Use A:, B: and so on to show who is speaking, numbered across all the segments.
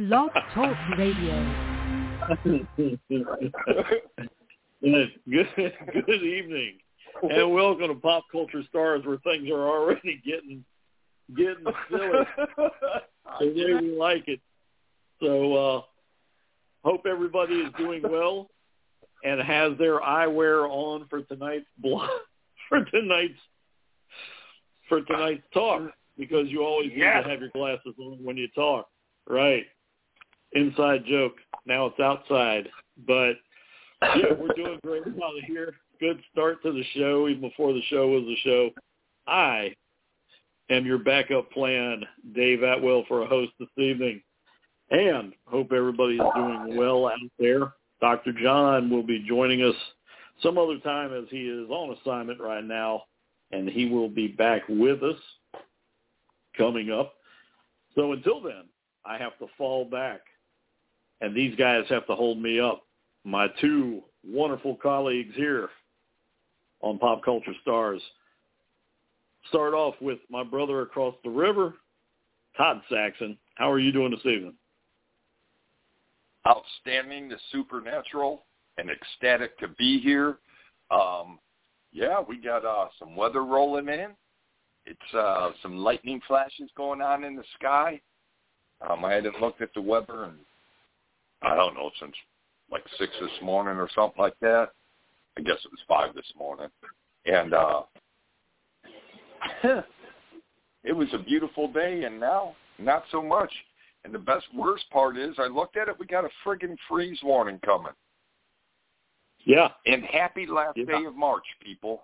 A: Blog Talk Radio.
B: Good evening, and welcome to Pop Culture Stars, where things are already getting silly. The way we like it. So, hope everybody is doing well and has their eyewear on for tonight's talk, because you always need to have your glasses on when you talk, right? Inside joke. Now it's outside, but yeah, we're doing great out here. Good start to the show, even before the show was a show. I am your backup plan, Dave Atwell, for a host this evening, and hope everybody is doing well out there. Dr. John will be joining us some other time, as he is on assignment right now, and he will be back with us coming up. So until then, I have to fall back, and these guys have to hold me up. My two wonderful colleagues here on Pop Culture Stars. Start off with my brother across the river, Todd Saxon. How are you doing this evening?
C: Outstanding, the supernatural, and ecstatic to be here. We got some weather rolling in. It's some lightning flashes going on in the sky. I hadn't looked at the weather in, I don't know, since like 6 this morning or something like that. I guess it was 5 this morning. And it was a beautiful day, and now not so much. And the worst part is, I looked at it, we got a friggin' freeze warning coming.
B: Yeah.
C: And happy last day of March, people.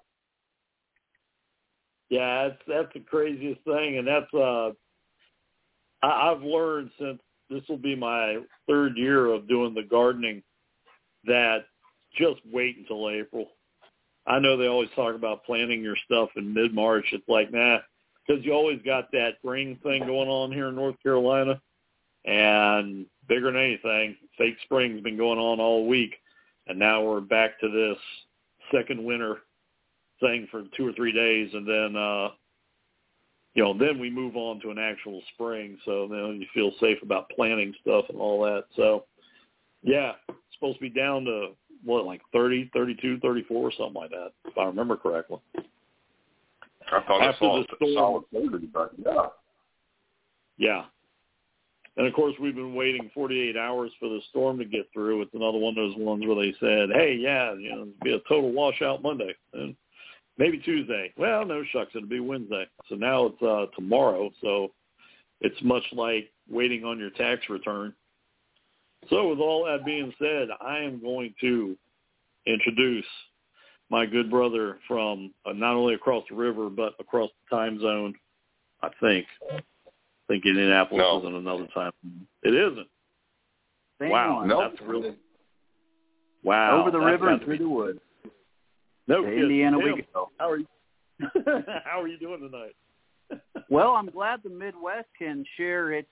B: Yeah, that's the craziest thing, and that's I've learned, since this will be my third year of doing the gardening, that just wait until April. I know they always talk about planting your stuff in mid-March. It's like, nah, because you always got that spring thing going on here in North Carolina. And bigger than anything, fake spring's been going on all week. And now we're back to this second winter thing for 2 or 3 days. And then, then we move on to an actual spring. So then you feel safe about planting stuff and all that. So, yeah, it's supposed to be down to, like 30, 32, 34, something like that, if I remember correctly.
C: I thought I saw a solid 30, but yeah. Yeah.
B: And, of course, we've been waiting 48 hours for the storm to get through. It's another one of those ones where they said, hey, it'll be a total washout Monday. And maybe Tuesday. Well, no, shucks, it'll be Wednesday. So now it's tomorrow. So it's much like waiting on your tax return. So with all that being said, I am going to introduce my good brother from not only across the river, but across the time zone, I think. I think Indianapolis isn't another time. It isn't. Wow. That's really... Wow.
D: Over the river and through the woods.
B: No
D: to
B: kidding.
D: Indiana we go.
B: How are you? How are you doing tonight?
D: Well, I'm glad the Midwest can share its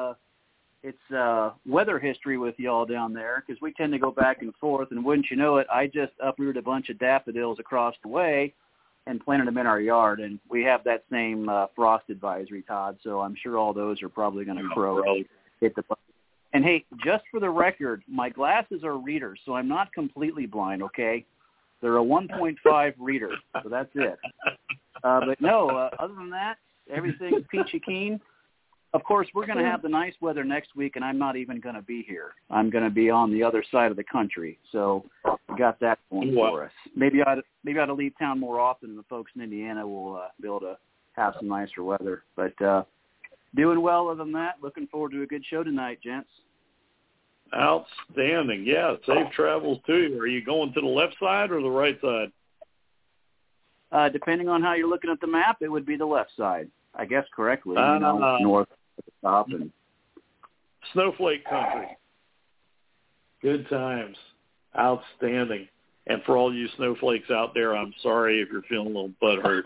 D: weather history with y'all down there, because we tend to go back and forth. And wouldn't you know it, I just uprooted a bunch of daffodils across the way and planted them in our yard. And we have that same frost advisory, Todd. So I'm sure all those are probably going to crow. And hey, just for the record, my glasses are readers, so I'm not completely blind. Okay. They're a 1.5 reader, so that's it. But no, other than that, everything's peachy keen. Of course, we're going to have the nice weather next week, and I'm not even going to be here. I'm going to be on the other side of the country, so we got that going for us. Maybe I ought to leave town more often, and the folks in Indiana will be able to have some nicer weather. But doing well other than that. Looking forward to a good show tonight, gents.
B: Outstanding. Yeah, safe travels to you. Are you going to the left side or the right side?
D: Depending on how you're looking at the map, it would be the left side, I guess, correctly. North at the top. And
B: Snowflake country. Good times. Outstanding. And for all you snowflakes out there, I'm sorry if you're feeling a little butthurt.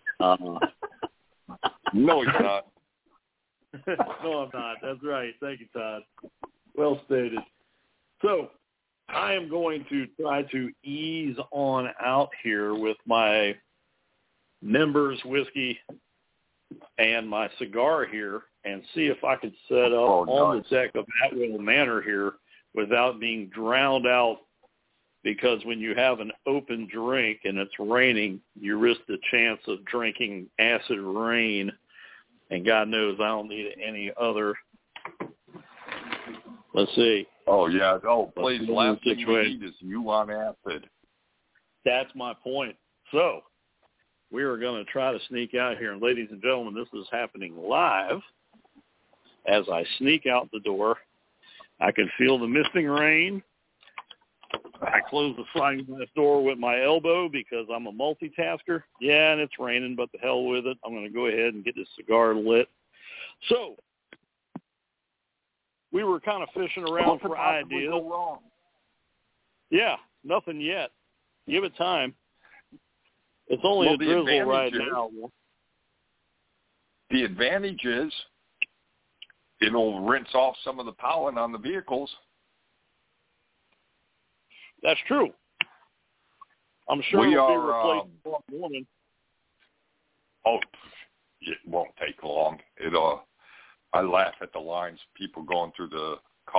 C: No, you're not.
B: No, I'm not. That's right. Thank you, Todd. Well stated. So I am going to try to ease on out here with my Members whiskey and my cigar here and see if I could set up on the deck of Atwill Manor here without being drowned out, because when you have an open drink and it's raining, you risk the chance of drinking acid rain, and God knows I don't need any other. Let's see.
C: Oh, yeah. Oh, please, last thing we need is you on acid.
B: That's my point. So we are going to try to sneak out here. And ladies and gentlemen, this is happening live. As I sneak out the door, I can feel the misting rain. I close the sliding glass door with my elbow because I'm a multitasker. Yeah, and it's raining, but the hell with it. I'm going to go ahead and get this cigar lit. So we were kind of fishing around for ideas.
C: Go wrong?
B: Yeah, nothing yet. Give it time. It's only a drizzle right now.
C: The advantage is it'll rinse off some of the pollen on the vehicles.
B: That's true. I'm sure it'll be replaced tomorrow morning.
C: Oh, it won't take long. I laugh at the lines, people going through the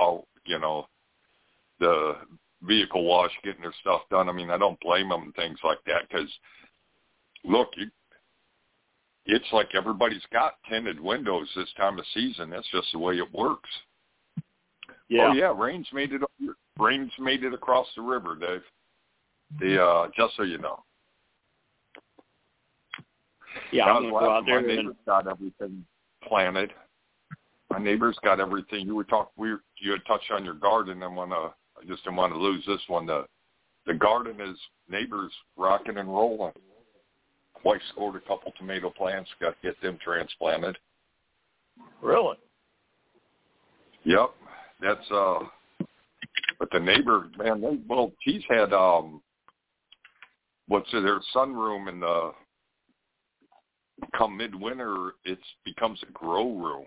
C: the vehicle wash, getting their stuff done. I mean, I don't blame them and things like that because, look, it's like everybody's got tinted windows this time of season. That's just the way it works.
B: Yeah.
C: Oh, yeah, rain's made it across the river, Dave. Just so you know.
B: Yeah, I'm going to go out there.
C: My neighbor's got everything planted. My neighbor's got everything. You had touched on your garden. I just didn't want to lose this one. The garden is neighbors rocking and rolling. Wife scored a couple tomato plants. Got to get them transplanted.
B: Really?
C: Yep. That's but the neighbor, man, she's had their sunroom in the come midwinter, it becomes a grow room.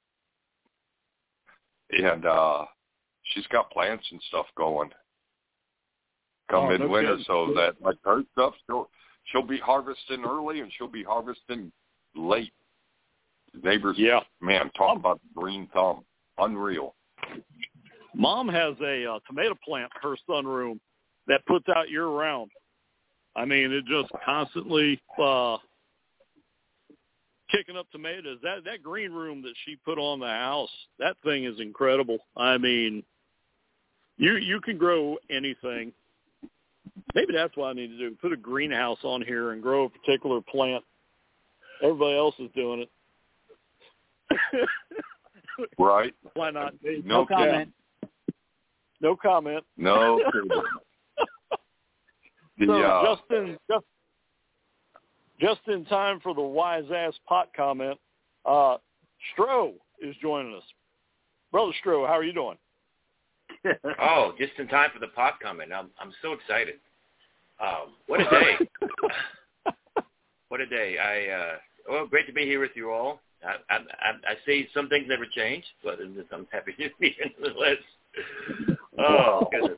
C: And she's got plants and stuff going come midwinter, so that like her stuff she'll be harvesting early and she'll be harvesting late. Neighbors, man, talk about green thumb. Unreal.
B: Mom has a tomato plant in her sunroom that puts out year-round. I mean, it just constantly kicking up tomatoes. That green room that she put on the house, that thing is incredible. I mean, you can grow anything. Maybe that's what I need to do, put a greenhouse on here and grow a particular plant. Everybody else is doing it.
C: Right.
B: Why not?
D: No comment.
B: No comment.
C: No.
B: Just in time for the wise ass pot comment, Stroh is joining us. Brother Stroh, how are you doing?
E: Oh, just in time for the pot comment. I'm so excited. What a day! What a day! Great to be here with you all. I say some things never change, but I'm happy to be here nonetheless. Oh, goodness.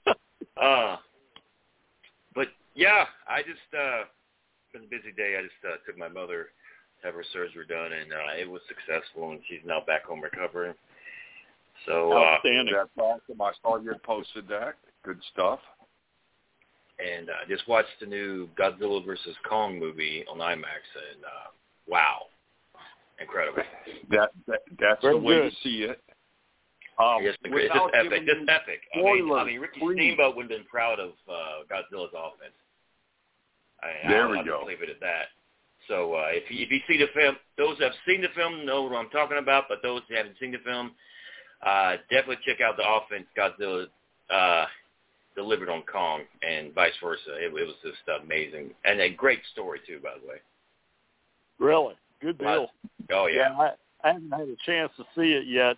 E: But yeah, I just been a busy day. I just took my mother to have her surgery done, and it was successful, and she's now back home recovering. So
C: outstanding. That's awesome. I saw you posted that. Good stuff.
E: And I just watched the new Godzilla vs. Kong movie on IMAX, and wow, incredible.
C: That's the way to see it.
E: It's just epic. Just epic. I mean, Ricky Steamboat would have been proud of Godzilla's offense.
C: There we go.
E: I'll leave it at that. So if you see the film, those that have seen the film know what I'm talking about, but those who haven't seen the film, definitely check out the offense Godzilla delivered on Kong and vice versa. It was just amazing. And a great story, too, by the way.
B: Really? Good deal.
E: Oh, yeah.
B: I haven't had a chance to see it yet.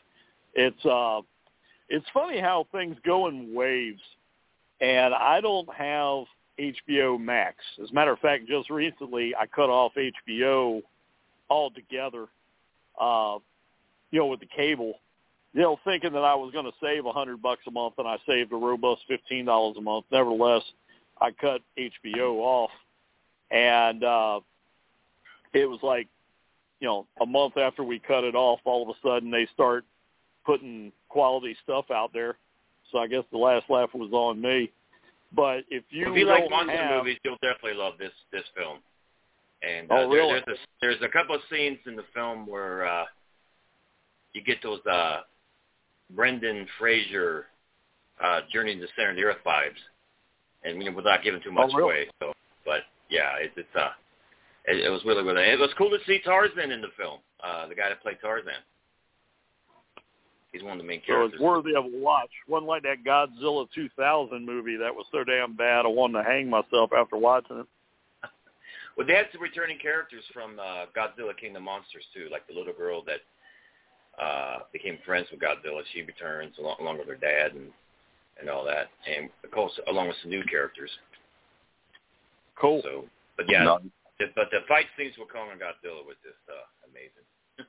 B: It's funny how things go in waves, and I don't have HBO Max. As a matter of fact, just recently I cut off HBO altogether, with the cable, thinking that I was going to save $100 a month, and I saved a robust $15 a month. Nevertheless, I cut HBO off, and it was like a month after we cut it off, all of a sudden they start putting quality stuff out there. So I guess the last laugh was on me. But if you
E: like monster movies, you'll definitely love this film. And
B: really?
E: there's a couple of scenes in the film where you get those Brendan Fraser Journey to the Center of the Earth vibes, and without giving too much away. So, but yeah, it was really good. It was cool to see Tarzan in the film. The guy that played Tarzan. He's one of the main characters.
B: So it's worthy of a watch. Wasn't like that Godzilla 2000 movie that was so damn bad I wanted to hang myself after watching it.
E: Well, they had some returning characters from Godzilla King of the Monsters, too, like the little girl that became friends with Godzilla. She returns along with her dad and all that, and of course, along with some new characters.
B: Cool.
E: So, but yeah, but the fight scenes with Kong and Godzilla was just amazing.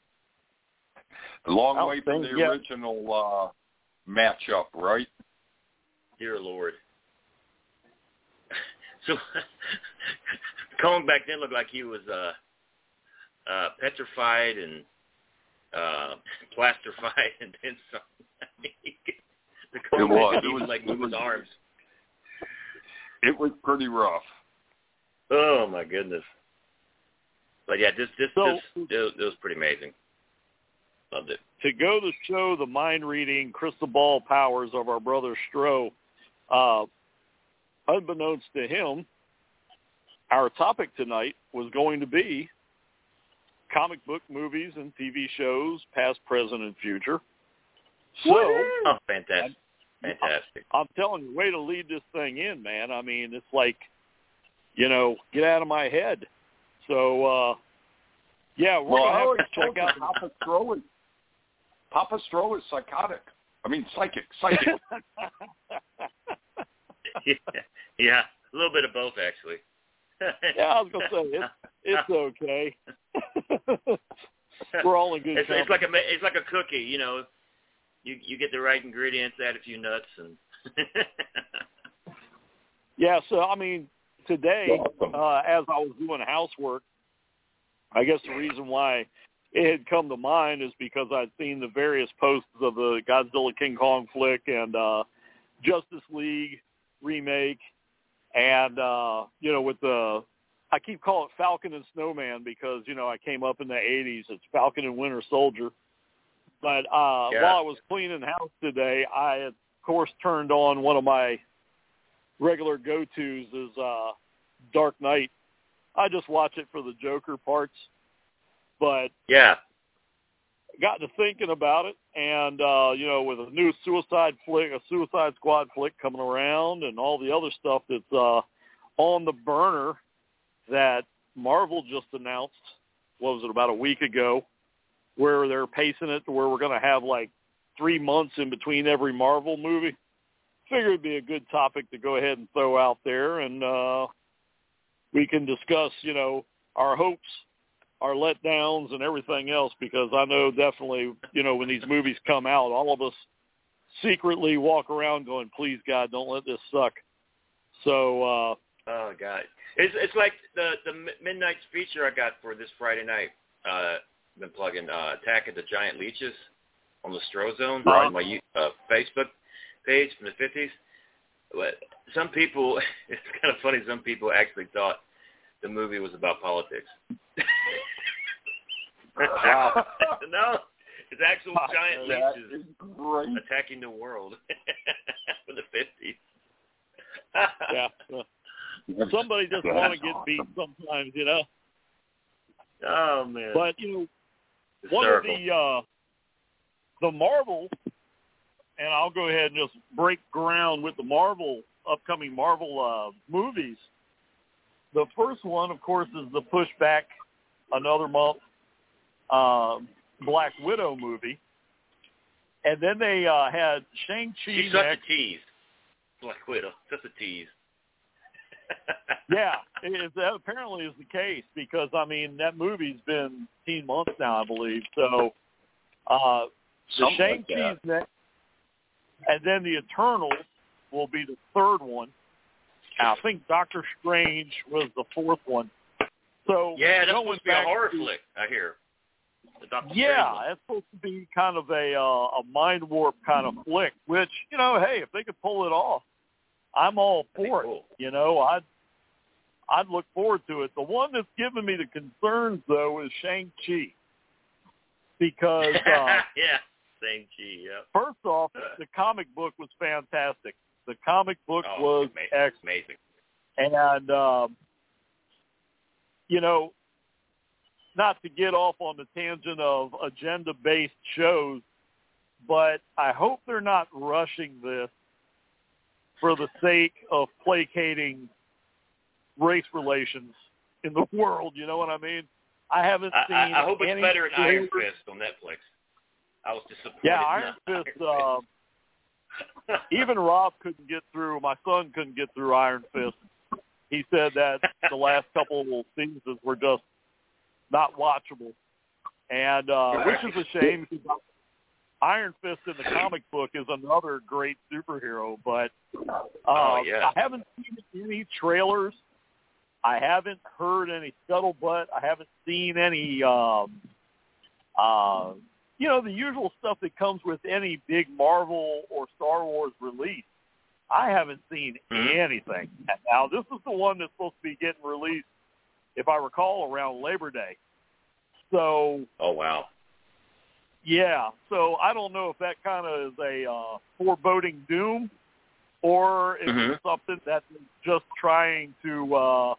C: A long way from the original matchup, right?
E: Dear Lord. So, Kong back then looked like he was petrified and plastified, and then some. The Kong was like move his arms.
C: It was pretty rough.
E: Oh my goodness! But yeah, this it was pretty amazing. Loved it.
B: To go to show the mind-reading crystal ball powers of our brother Stroh, unbeknownst to him, our topic tonight was going to be comic book movies and TV shows, past, present, and future. So,
E: fantastic. Fantastic.
B: I'm telling you, way to lead this thing in, man. I mean, it's like, get out of my head. So, yeah, we're going to have to check out
C: Papa Stroh. Papa Stroh is psychotic. I mean, psychic.
E: Yeah, a little bit of both, actually.
B: Yeah, I was going to say, it's okay. We're all in good company.
E: It's like a cookie, You get the right ingredients, add a few nuts, and
B: yeah. So I mean, today, as I was doing housework, I guess the reason why it had come to mind is because I'd seen the various posts of the Godzilla King Kong flick and Justice League remake, and with I keep calling it Falcon and Snowman because I came up in the '80s. It's Falcon and Winter Soldier. But while I was cleaning the house today, I, of course, turned on one of my regular go-tos is Dark Knight. I just watch it for the Joker parts. But got to thinking about it, and, with a new Suicide Squad flick coming around and all the other stuff that's on the burner that Marvel just announced, what was it, about a week ago, where they're pacing it to where we're going to have like 3 months in between every Marvel movie. Figured it'd be a good topic to go ahead and throw out there, and we can discuss, our hopes, our letdowns, and everything else, because I know definitely, when these movies come out, all of us secretly walk around going, please, God, don't let this suck. So,
E: oh, God. It's like the midnight feature I got for this Friday night. Been plugging Attack of the Giant Leeches on the Stroh Zone on my Facebook page from the 50s. But some people, it's kind of funny, some people actually thought the movie was about politics. No, it's actual giant leeches attacking the world for the 50s.
B: Yeah. Somebody just want to get beat sometimes,
E: Oh, man.
B: But, one of the Marvel, and I'll go ahead and just break ground with the upcoming Marvel movies. The first one, of course, is the pushback another month Black Widow movie. And then they had Shang-Chi
E: She's such a tease. Black Widow, such a tease.
B: Yeah, that apparently is the case because, that movie's been 18 months now, I believe. So the Shang-Chi's next, and then the Eternals will be the third one. I think Doctor Strange was the fourth one. So
E: yeah, that's supposed to be a horror flick, I hear.
B: Yeah, it's supposed to be kind of a mind warp kind of flick, which, hey, if they could pull it off, I'm all for it. Cool. I'd look forward to it. The one that's giving me the concerns, though, is Shang-Chi. Because,
E: yeah, Shang-Chi, yeah.
B: First off, the comic book was fantastic. The comic book was
E: amazing.
B: And, not to get off on the tangent of agenda-based shows, but I hope they're not rushing this for the sake of placating race relations in the world. You know what I mean? I haven't seen.
E: I hope it's better than Iron Fist on Netflix. I was disappointed.
B: Yeah, Iron Fist. Even Rob couldn't get through. My son couldn't get through Iron Fist. He said that the last couple of seasons were just not watchable, and which is a shame because Iron Fist in the comic book is another great superhero. But I haven't seen any trailers. I haven't heard any scuttlebutt. I haven't seen any, the usual stuff that comes with any big Marvel or Star Wars release. I haven't seen anything. Now, this is the one that's supposed to be getting released, if I recall, around Labor Day. So.
E: Oh, wow.
B: Yeah. So I don't know if that kind of is a foreboding doom or if it's something that's just trying to,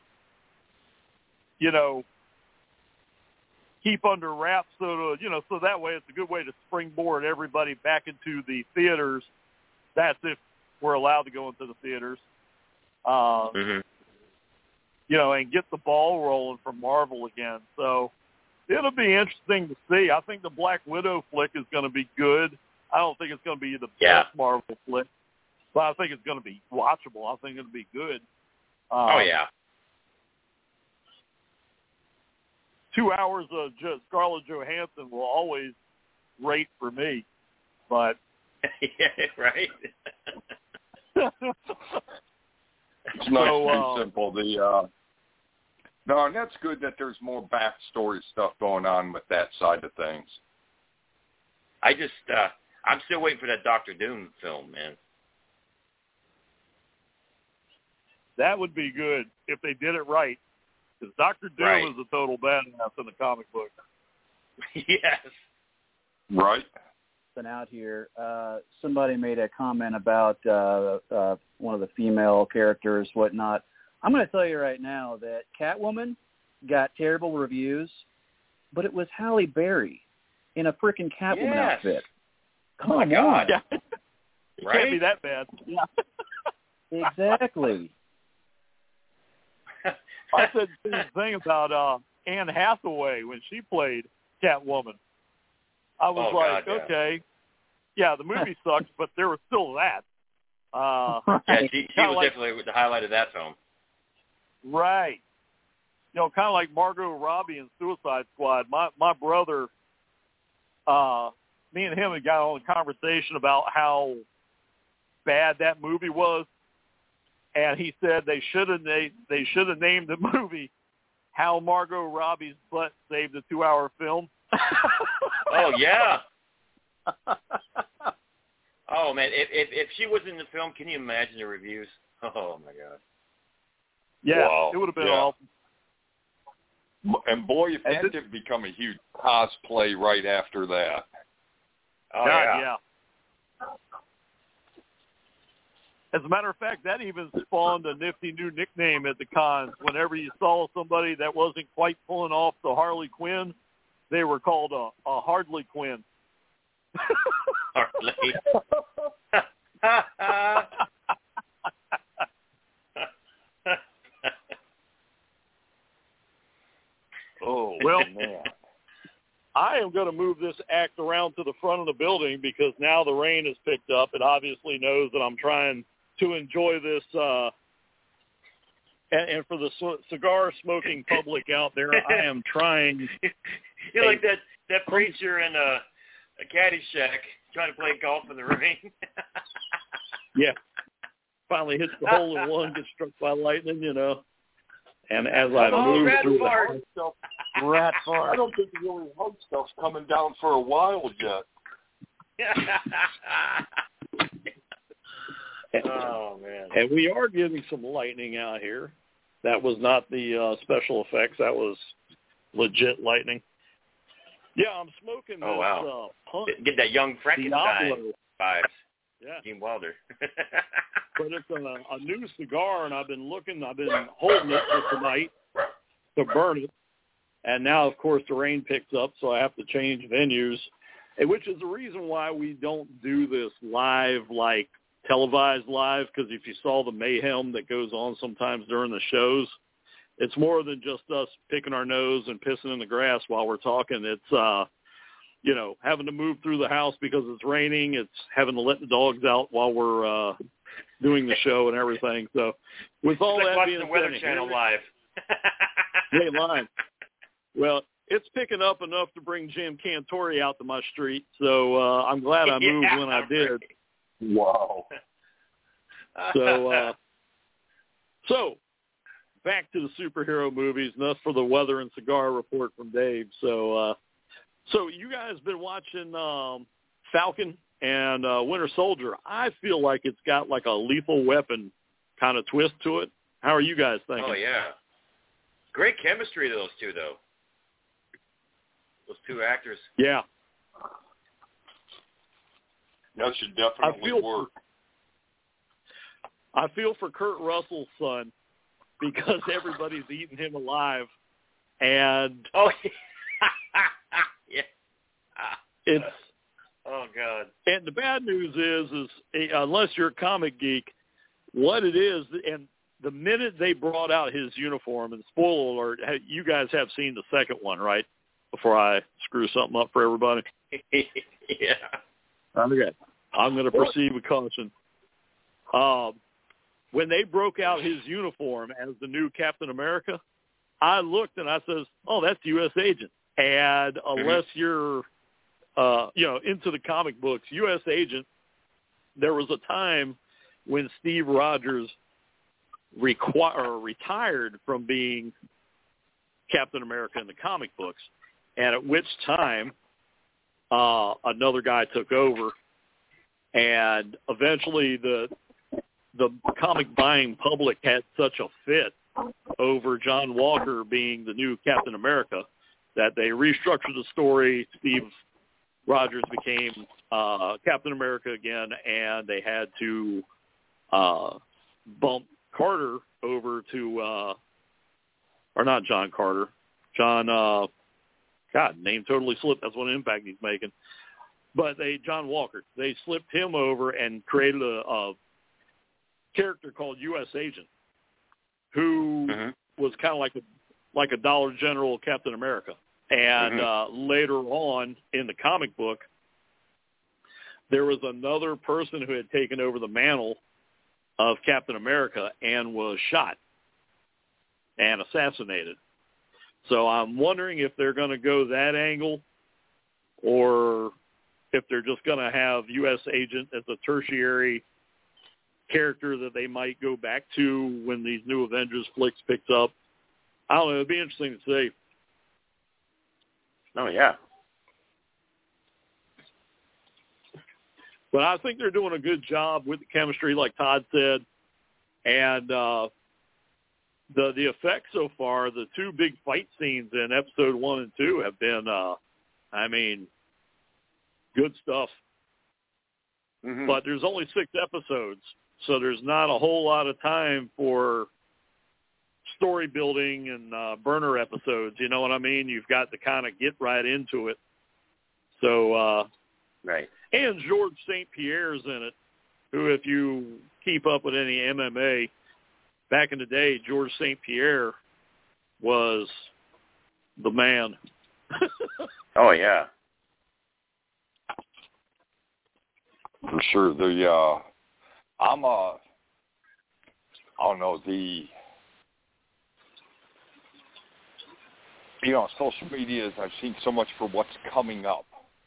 B: keep under wraps so that way it's a good way to springboard everybody back into the theaters. That's if we're allowed to go into the theaters. And get the ball rolling from Marvel again. So it'll be interesting to see. I think the Black Widow flick is going to be good. I don't think it's going to be the best Marvel flick, but I think it's going to be watchable. I think it'll be good. 2 hours of Scarlett Johansson will always rate for me, but
C: yeah, right. It's nice and simple. No, and that's good that there's more backstory stuff going on with that side of things.
E: I'm still waiting for that Doctor Doom film, man.
B: That would be good if they did it right. Because Doctor Doom is a total badass in the comic book.
E: Yes.
C: Right.
D: Been out here. Somebody made a comment about one of the female characters, whatnot. I'm going to tell you right now that Catwoman got terrible reviews, but it was Halle Berry in a freaking Catwoman outfit. Come on.
E: God.
B: It can't be that bad. Yeah.
D: Exactly.
B: I said the same thing about Anne Hathaway when she played Catwoman. I was okay. Yeah, the movie sucked, but there was still that.
E: She was definitely the highlight of that film.
B: Right. Kind of like Margot Robbie in Suicide Squad. My brother, me and him had got on a conversation about how bad that movie was. And he said they should have named the movie "How Margot Robbie's Butt Saved a 2-Hour Film."
E: Oh yeah. Oh man, if she was in the film, can you imagine the reviews? Oh my God.
B: Yeah,
C: wow.
B: It would have been awesome.
C: And boy, if that didn't become a huge cosplay right after that.
E: Oh
B: yeah. As a matter of fact, that even spawned a nifty new nickname at the cons. Whenever you saw somebody that wasn't quite pulling off the Harley Quinn, they were called a Hardly Quinn.
E: Hardly.
C: Oh,
B: well,
C: man.
B: I am going to move this act around to the front of the building because now the rain has picked up. It obviously knows that I'm trying to enjoy this, and for the cigar smoking public out there, I am trying.
E: You're like that preacher in a Caddyshack trying to play golf in the rain.
B: Yeah, finally hits the hole in one, gets struck by lightning. And as I move through
C: stuff,
D: Rat fart.
C: I don't think the really hug stuff's coming down for a while yet.
E: Oh, man.
B: And we are getting some lightning out here. That was not the special effects. That was legit lightning. Yeah, I'm smoking this Punk
E: Get that young Frankenstein
B: Diablo
E: vibes.
B: Yeah.
E: Gene Wilder.
B: But it's a new cigar, and I've been holding it for tonight to burn it. And now, of course, the rain picks up, so I have to change venues, which is the reason why we don't do this live, like televised live, because if you saw the mayhem that goes on sometimes during the shows, it's more than just us picking our nose and pissing in the grass while we're talking. It's, having to move through the house because it's raining. It's having to let the dogs out while we're doing the show and everything. So with all
E: it's like
B: that
E: watching
B: being
E: the Weather
B: said,
E: Channel live.
B: live. Well, it's picking up enough to bring Jim Cantori out to my street, so I'm glad I moved when I did.
C: Wow.
B: So back to the superhero movies, enough for the weather and cigar report from Dave. So you guys been watching Falcon and Winter Soldier. I feel like it's got like a Lethal Weapon kind of twist to it. How are you guys thinking?
E: Oh, yeah. Great chemistry to those two, though. Those two actors.
B: Yeah.
C: That should definitely work.
B: I feel for Kurt Russell's son because everybody's eating him alive. And
E: yeah.
B: It's
E: oh God.
B: And the bad news is unless you're a comic geek, what it is, and the minute they brought out his uniform, and spoiler alert, you guys have seen the second one, right? Before I screw something up for everybody.
E: Yeah.
B: Okay. I'm going to proceed with caution. When they broke out his uniform as the new Captain America, I looked and I says, "Oh, that's U.S. Agent." And unless you're, into the comic books, U.S. Agent, there was a time when Steve Rogers retired from being Captain America in the comic books, and at which time another guy took over, and eventually the comic buying public had such a fit over John Walker being the new Captain America that they restructured the story. Steve Rogers became Captain America again, and they had to bump Carter over to, or not John Carter, John, name totally slipped. That's what impact he's making. But John Walker, they slipped him over and created a character called U.S. Agent, who was kind of like a Dollar General Captain America. And later on in the comic book, there was another person who had taken over the mantle of Captain America and was shot and assassinated. So I'm wondering if they're going to go that angle or if they're just going to have U.S. Agent as a tertiary character that they might go back to when these new Avengers flicks picks up. I don't know. It'd be interesting to see.
E: Oh, yeah.
B: But I think they're doing a good job with the chemistry, like Todd said. And the effects so far, the two big fight scenes in episode 1 and 2 have been, good stuff. But there's only 6 episodes, so there's not a whole lot of time for story building and burner episodes. You know what I mean? You've got to kind of get right into it. So,
E: right.
B: And George St. Pierre's in it, who, if you keep up with any MMA, back in the day, George St. Pierre was the man.
E: Oh, yeah.
C: For sure. Social media, I've seen so much for what's coming up.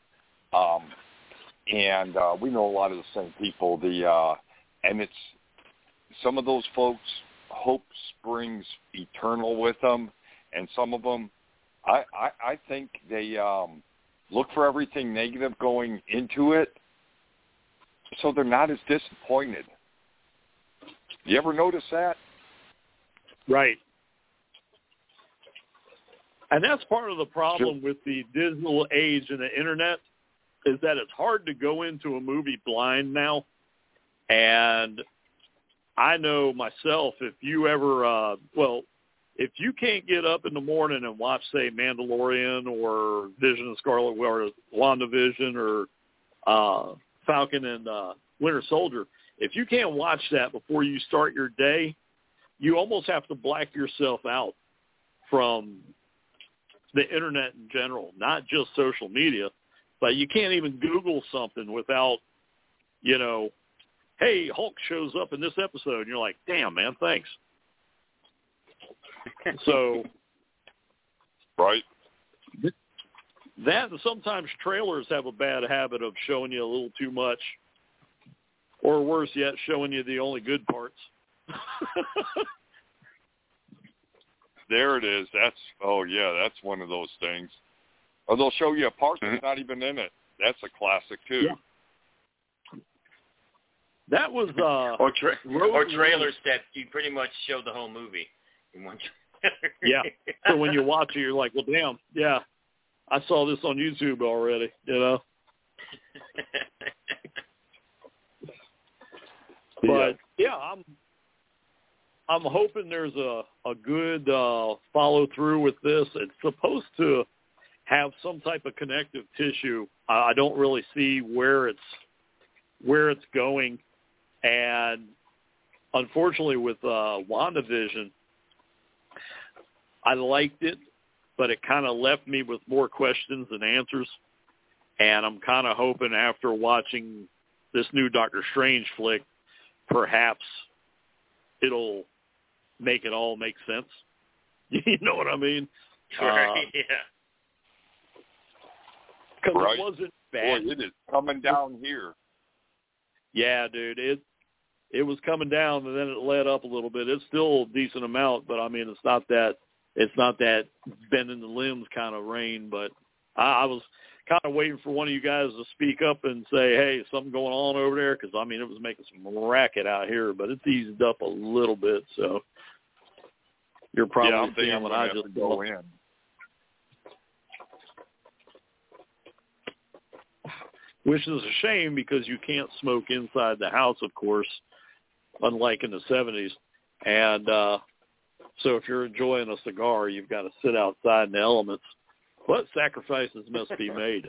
C: And we know a lot of the same people. And it's some of those folks hope springs eternal with them, and some of them, I think they look for everything negative going into it, so they're not as disappointed. You ever notice that?
B: Right. And that's part of the problem with the digital age and the internet, is that it's hard to go into a movie blind now. And I know myself, if you ever, if you can't get up in the morning and watch, say, Mandalorian or Vision of Scarlet, or WandaVision, or Falcon and Winter Soldier, if you can't watch that before you start your day, you almost have to black yourself out from the internet in general, not just social media, but you can't even Google something without, hey, Hulk shows up in this episode, and you're like, damn, man, thanks. So,
C: right.
B: That, and sometimes trailers have a bad habit of showing you a little too much, or worse yet, showing you the only good parts.
C: There it is. That's one of those things. Or they'll show you a part that's not even in it. That's a classic too.
B: Yeah. That was
E: or trailers that you pretty much show the whole movie in one trailer.
B: Yeah. So when you watch it, you're like, well, damn, yeah, I saw this on YouTube already. But yeah, I'm hoping there's a good follow through with this. It's supposed to have some type of connective tissue. I don't really see where it's going, and unfortunately with WandaVision, I liked it, but it kind of left me with more questions than answers. And I'm kind of hoping after watching this new Doctor Strange flick, perhaps it'll make it all make sense. You know what I mean?
E: Right, yeah.
B: Because it wasn't bad.
C: Boy, it is coming down here.
B: Yeah, dude. It was coming down, and then it let up a little bit. It's still a decent amount, but I mean, it's not that bending the limbs kind of rain. But I was kind of waiting for one of you guys to speak up and say, hey, something going on over there, because I mean, it was making some racket out here, but it's eased up a little bit. So you're probably seeing what I just
C: go in.
B: Which is a shame, because you can't smoke inside the house, of course, unlike in the 70s. And so if you're enjoying a cigar, you've got to sit outside in the elements. But sacrifices must be made.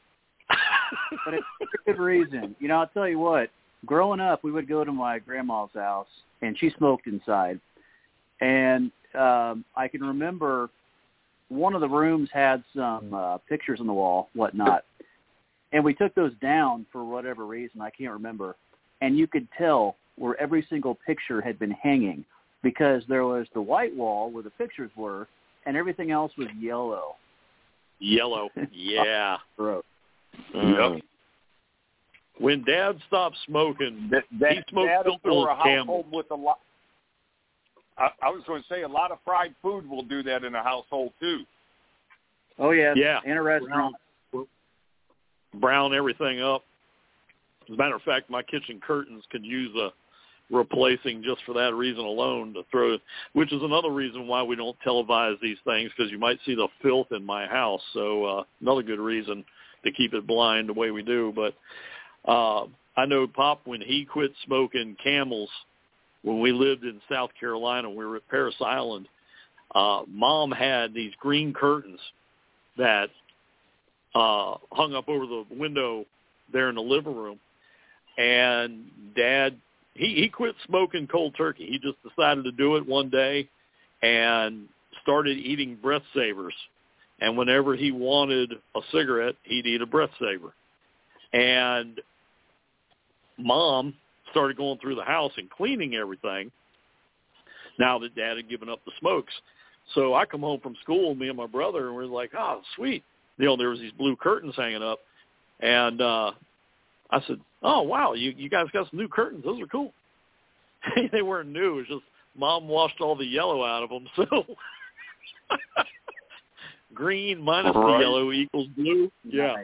D: But it's for good reason. I'll tell you what, growing up, we would go to my grandma's house, and she smoked inside. And I can remember one of the rooms had some pictures on the wall, whatnot. And we took those down for whatever reason. I can't remember. And you could tell where every single picture had been hanging, because there was the white wall where the pictures were, and everything else was yellow.
B: Yellow, yeah.
D: Gross.
B: Yep. When Dad stopped smoking, he smoked Phil's Camel.
C: With a lot. I was going to say, a lot of fried food will do that in a household too.
D: Oh yeah,
B: yeah.
D: In a restaurant.
B: Brown everything up. As a matter of fact, my kitchen curtains could use a replacing just for that reason alone, to throw, which is another reason why we don't televise these things, because you might see the filth in my house. So another good reason to keep it blind the way we do. But I know Pop, when he quit smoking Camels, when we lived in South Carolina, we were at Parris Island, Mom had these green curtains that hung up over the window there in the living room. And Dad, he quit smoking cold turkey. He just decided to do it one day and started eating breath savers. And whenever he wanted a cigarette, he'd eat a breath saver. And Mom started going through the house and cleaning everything now that Dad had given up the smokes. So I come home from school, me and my brother, and we're like, oh, sweet. There was these blue curtains hanging up. And I said, oh, wow, you guys got some new curtains. Those are cool. They weren't new. It was just Mom washed all the yellow out of them, so green minus the yellow equals blue. Yeah.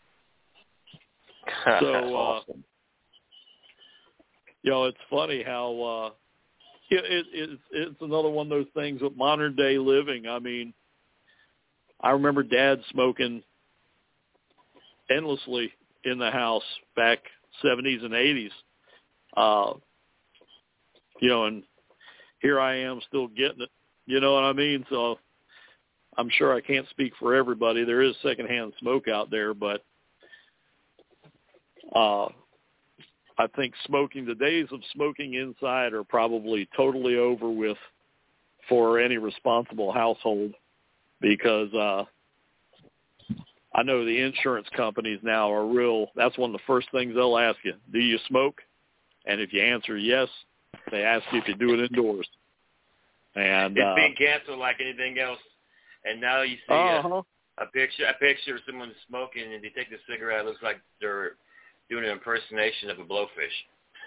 B: So,
C: awesome.
B: It's funny how it's another one of those things with modern day living. I mean, I remember Dad smoking endlessly in the house back 70s and 80s. And here I am still getting it. You know what I mean? So I'm sure I can't speak for everybody. There is secondhand smoke out there, but I think the days of smoking inside are probably totally over with for any responsible household, because I know the insurance companies now are that's one of the first things they'll ask you. Do you smoke? And if you answer yes, they ask you if you do it indoors. And
E: it's being canceled like anything else. And now you see a picture of someone smoking, and they take the cigarette. It looks like they're doing an impersonation of a blowfish.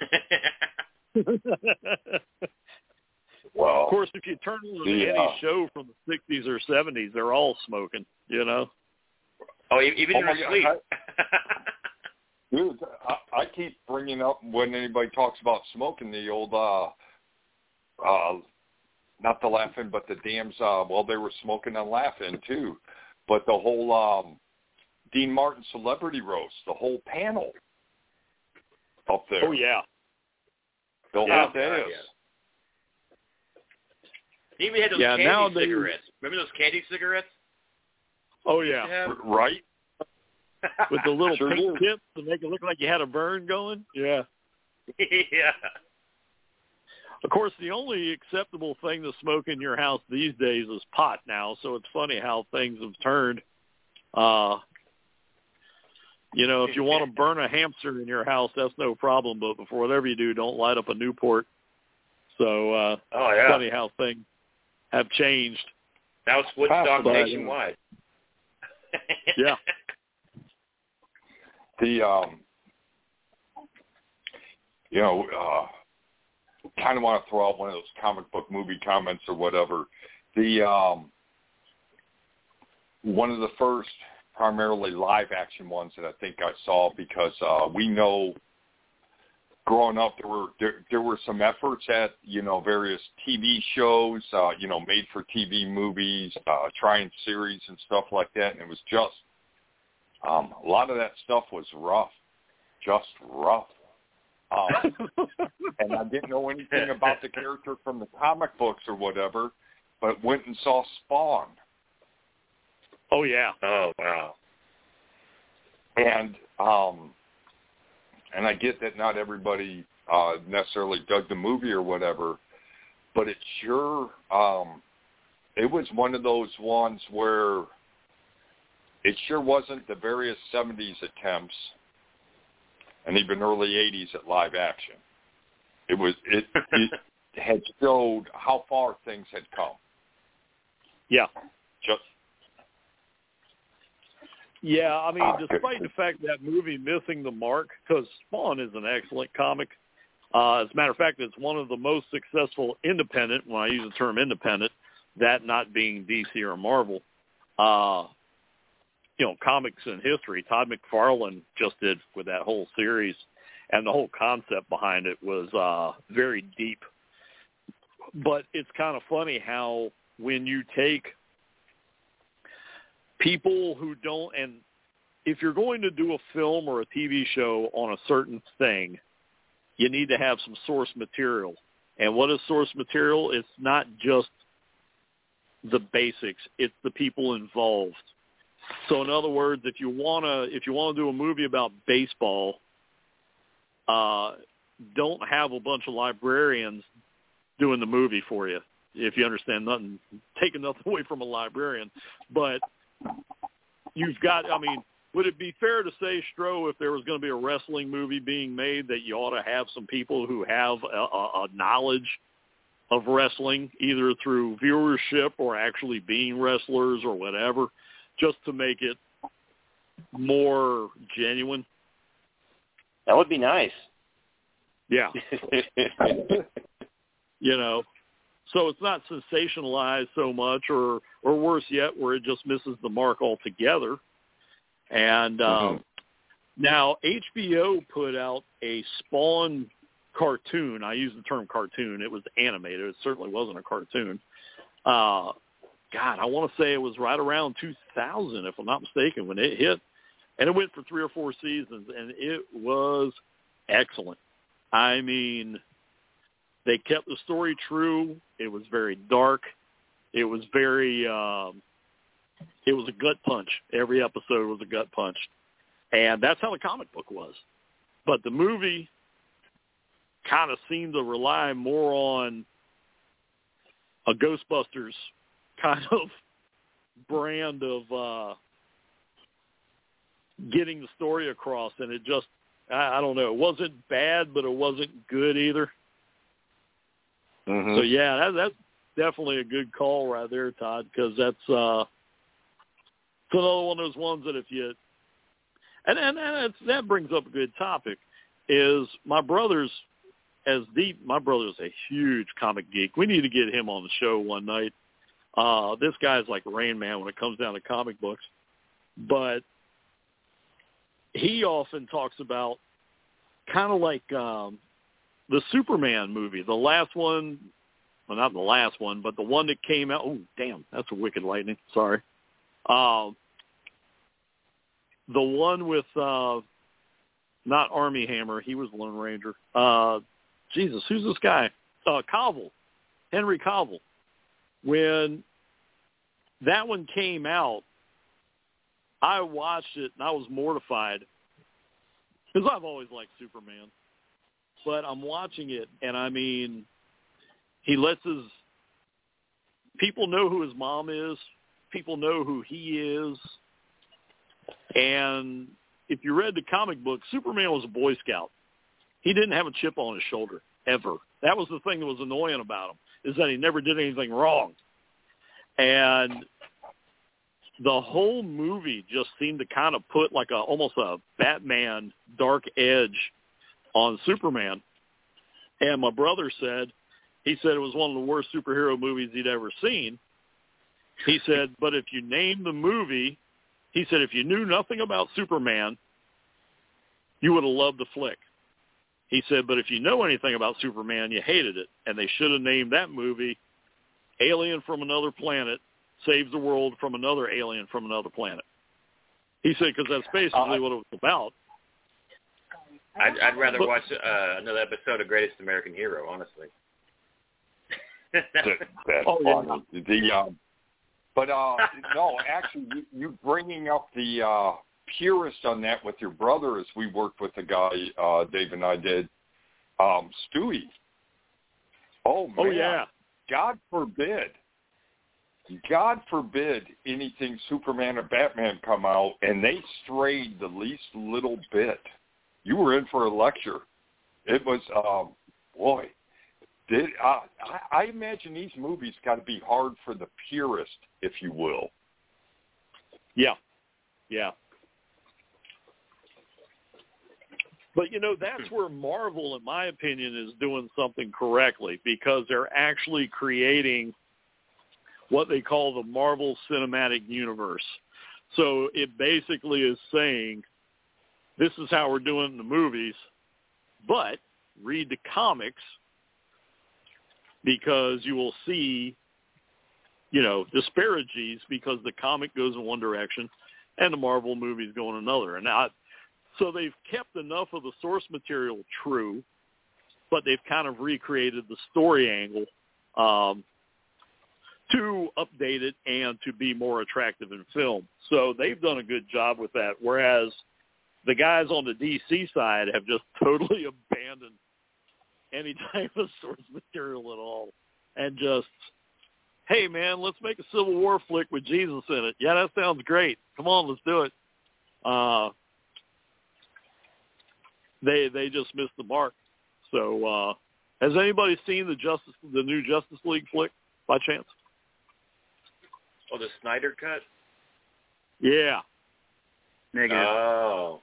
C: Well,
B: of course, if you turn on any show from the 60s or 70s, they're all smoking,
E: Oh, even in your sleep.
C: Dude, I keep bringing up when anybody talks about smoking the old, not the Laughing, but the Dams, they were smoking and laughing too. But the whole Dean Martin Celebrity Roast, the whole panel up there.
B: Oh, yeah.
C: The whole dance.
E: They even had those candy cigarettes. Remember those candy cigarettes?
B: Oh, yeah.
C: Right?
B: With the little pink tips to make it look like you had a burn going? Yeah.
E: Yeah.
B: Of course, the only acceptable thing to smoke in your house these days is pot now, so it's funny how things have turned. If you want to burn a hamster in your house, that's no problem, but before whatever you do, don't light up a Newport. So funny how things have changed.
E: Now it's Woodstock nationwide.
B: Yeah.
C: The kind of want to throw out one of those comic book movie comments or whatever. The one of the first primarily live action ones that I think I saw, because we know growing up there were some efforts at various TV shows, made for TV movies, trying series and stuff like that, and it was just a lot of that stuff was rough, just rough. And I didn't know anything about the character from the comic books or whatever, but went and saw Spawn.
B: Oh, yeah.
E: Oh, wow.
C: And I get that not everybody necessarily dug the movie or whatever, but it sure, it was one of those ones where it sure wasn't the various 70s attempts and even early 80s at live action. It had showed how far things had come.
B: Yeah.
C: Yeah,
B: I mean, despite the fact that movie missing the mark, because Spawn is an excellent comic. As a matter of fact, it's one of the most successful independent, when I use the term independent, that not being DC or Marvel, comics in history. Todd McFarlane just did with that whole series, and the whole concept behind it was very deep. But it's kind of funny how when you take people who don't, and if you're going to do a film or a TV show on a certain thing, you need to have some source material. And what is source material? It's not just the basics; it's the people involved. So, in other words, if you want to do a movie about baseball, don't have a bunch of librarians doing the movie for you. If you understand nothing, taking nothing away from a librarian, but you've got. I mean, would it be fair to say, Stro, if there was going to be a wrestling movie being made, that you ought to have some people who have a knowledge of wrestling, either through viewership or actually being wrestlers or whatever, just to make it more genuine?
E: That would be nice.
B: Yeah. So it's not sensationalized so much, or worse yet, where it just misses the mark altogether. And now HBO put out a Spawn cartoon. I use the term cartoon. It was animated. It certainly wasn't a cartoon. God, I want to say it was right around 2000, if I'm not mistaken, when it hit. And it went for 3 or 4 seasons, and it was excellent. I mean, they kept the story true. It was very dark. It was very, it was a gut punch. Every episode was a gut punch. And that's how the comic book was. But the movie kind of seemed to rely more on a Ghostbusters kind of brand of getting the story across. And it just, I don't know, it wasn't bad, but it wasn't good either. So, yeah, that's definitely a good call right there, Todd, because that's another one of those ones that if you – and that brings up a good topic, is my brother's a huge comic geek. We need to get him on the show one night. This guy's like Rain Man when it comes down to comic books. But he often talks about kind of like the Superman movie, the last one, well, not the last one, but the one that came out. Oh, damn, that's a wicked lightning. Sorry. The one with not Armie Hammer. He was Lone Ranger. Jesus, who's this guy? Cavill, Henry Cavill. When that one came out, I watched it, and I was mortified because I've always liked Superman. But I'm watching it, and I mean, he lets his people know who his mom is. People know who he is. And if you read the comic book, Superman was a Boy Scout. He didn't have a chip on his shoulder, ever. That was the thing that was annoying about him, is that he never did anything wrong. And the whole movie just seemed to kind of put like almost a Batman dark edge on Superman. And my brother said it was one of the worst superhero movies he'd ever seen. He said, but if you name the movie, he said, if you knew nothing about Superman, you would have loved the flick. He said, but if you know anything about Superman, you hated it. And they should have named that movie Alien from Another Planet Saves the World from Another Alien from Another Planet. He said, because that's basically what it was about.
E: I'd rather watch another episode of Greatest American Hero, honestly.
C: That's funny. No, actually, you bringing up the purist on that with your brother, as we worked with the guy Dave and I did, Stewie. Oh, man.
B: Oh, yeah.
C: God forbid anything Superman or Batman come out and they strayed the least little bit. You were in for a lecture. It was, boy. I imagine these movies got to be hard for the purist, if you will.
B: Yeah. But, that's where Marvel, in my opinion, is doing something correctly, because they're actually creating what they call the Marvel Cinematic Universe. So it basically is saying, this is how we're doing the movies, but read the comics, because you will see, disparities, because the comic goes in one direction and the Marvel movies go in another. So they've kept enough of the source material true, but they've kind of recreated the story angle to update it and to be more attractive in film. So they've done a good job with that, whereas the guys on the DC side have just totally abandoned any type of source material at all, and just, hey man, let's make a Civil War flick with Jesus in it. Yeah, that sounds great. Come on, let's do it. They just missed the mark. So, has anybody seen the new Justice League flick by chance?
E: Oh, the Snyder cut?
B: Yeah.
D: Negative.
E: Oh.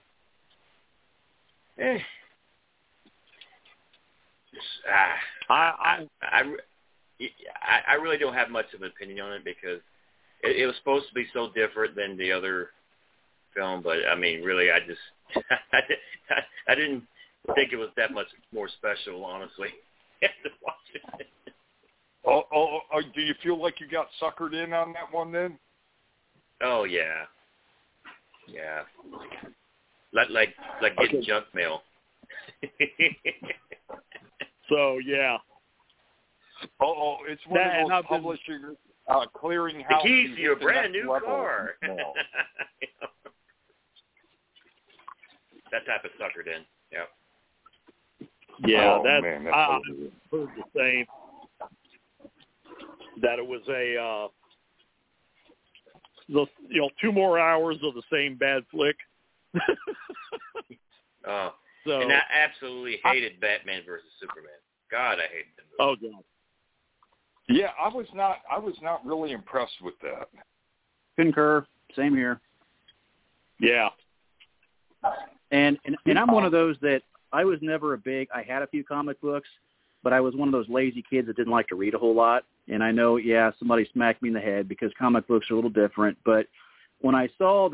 E: I really don't have much of an opinion on it because it was supposed to be so different than the other film. But I mean, really, I just I didn't think it was that much more special, honestly. After watching it.
C: Do you feel like you got suckered in on that one then?
E: Oh yeah. Like getting junk mail.
B: So yeah.
C: It's one of those publishing clearinghouse.
E: The keys to your brand new car. That type of suckered in. Yeah.
B: Yeah,
C: man,
B: I heard the same. That it was a 2 more hours of the same bad flick.
E: So, and I absolutely hated Batman versus Superman. God, I hated them.
B: Oh God.
C: Yeah, I was not really impressed with that.
D: Concur. Same here.
B: Yeah.
D: And I'm one of those that I was never I had a few comic books, but I was one of those lazy kids that didn't like to read a whole lot. And I know, somebody smacked me in the head because comic books are a little different. But when I saw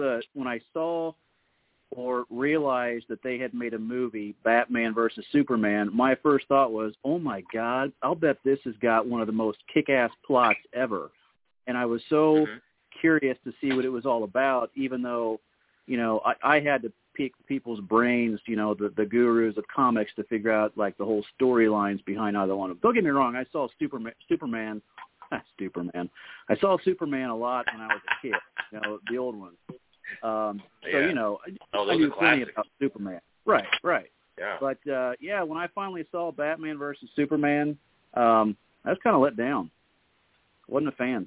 D: or realized that they had made a movie, Batman versus Superman, my first thought was, oh my God, I'll bet this has got one of the most kick-ass plots ever. And I was so curious to see what it was all about, even though, I had to pick people's brains, the gurus of comics to figure out like the whole storylines behind either one of them. Don't get me wrong, I saw Superman. I saw Superman a lot when I was a kid, the old ones. So, I knew plenty about Superman. Right.
E: Yeah.
D: But, when I finally saw Batman versus Superman, I was kind of let down. Wasn't a fan.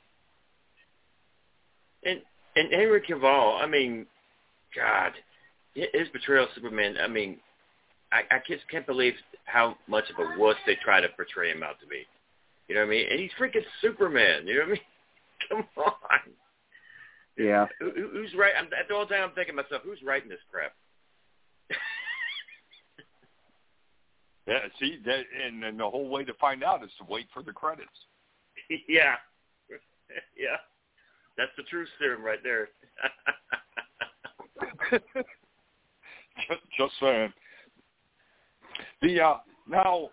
E: And Henry Cavill, I mean, God, his portrayal of Superman, I mean, I just can't believe how much of a wuss they try to portray him out to be. You know what I mean? And he's freaking Superman. You know what I mean? Come on.
D: Yeah.
E: Who's right? At the whole time I'm thinking to myself, who's writing this crap?
C: Yeah, see, and the whole way to find out is to wait for the credits.
E: Yeah. That's the truth serum right there.
C: Just saying. Now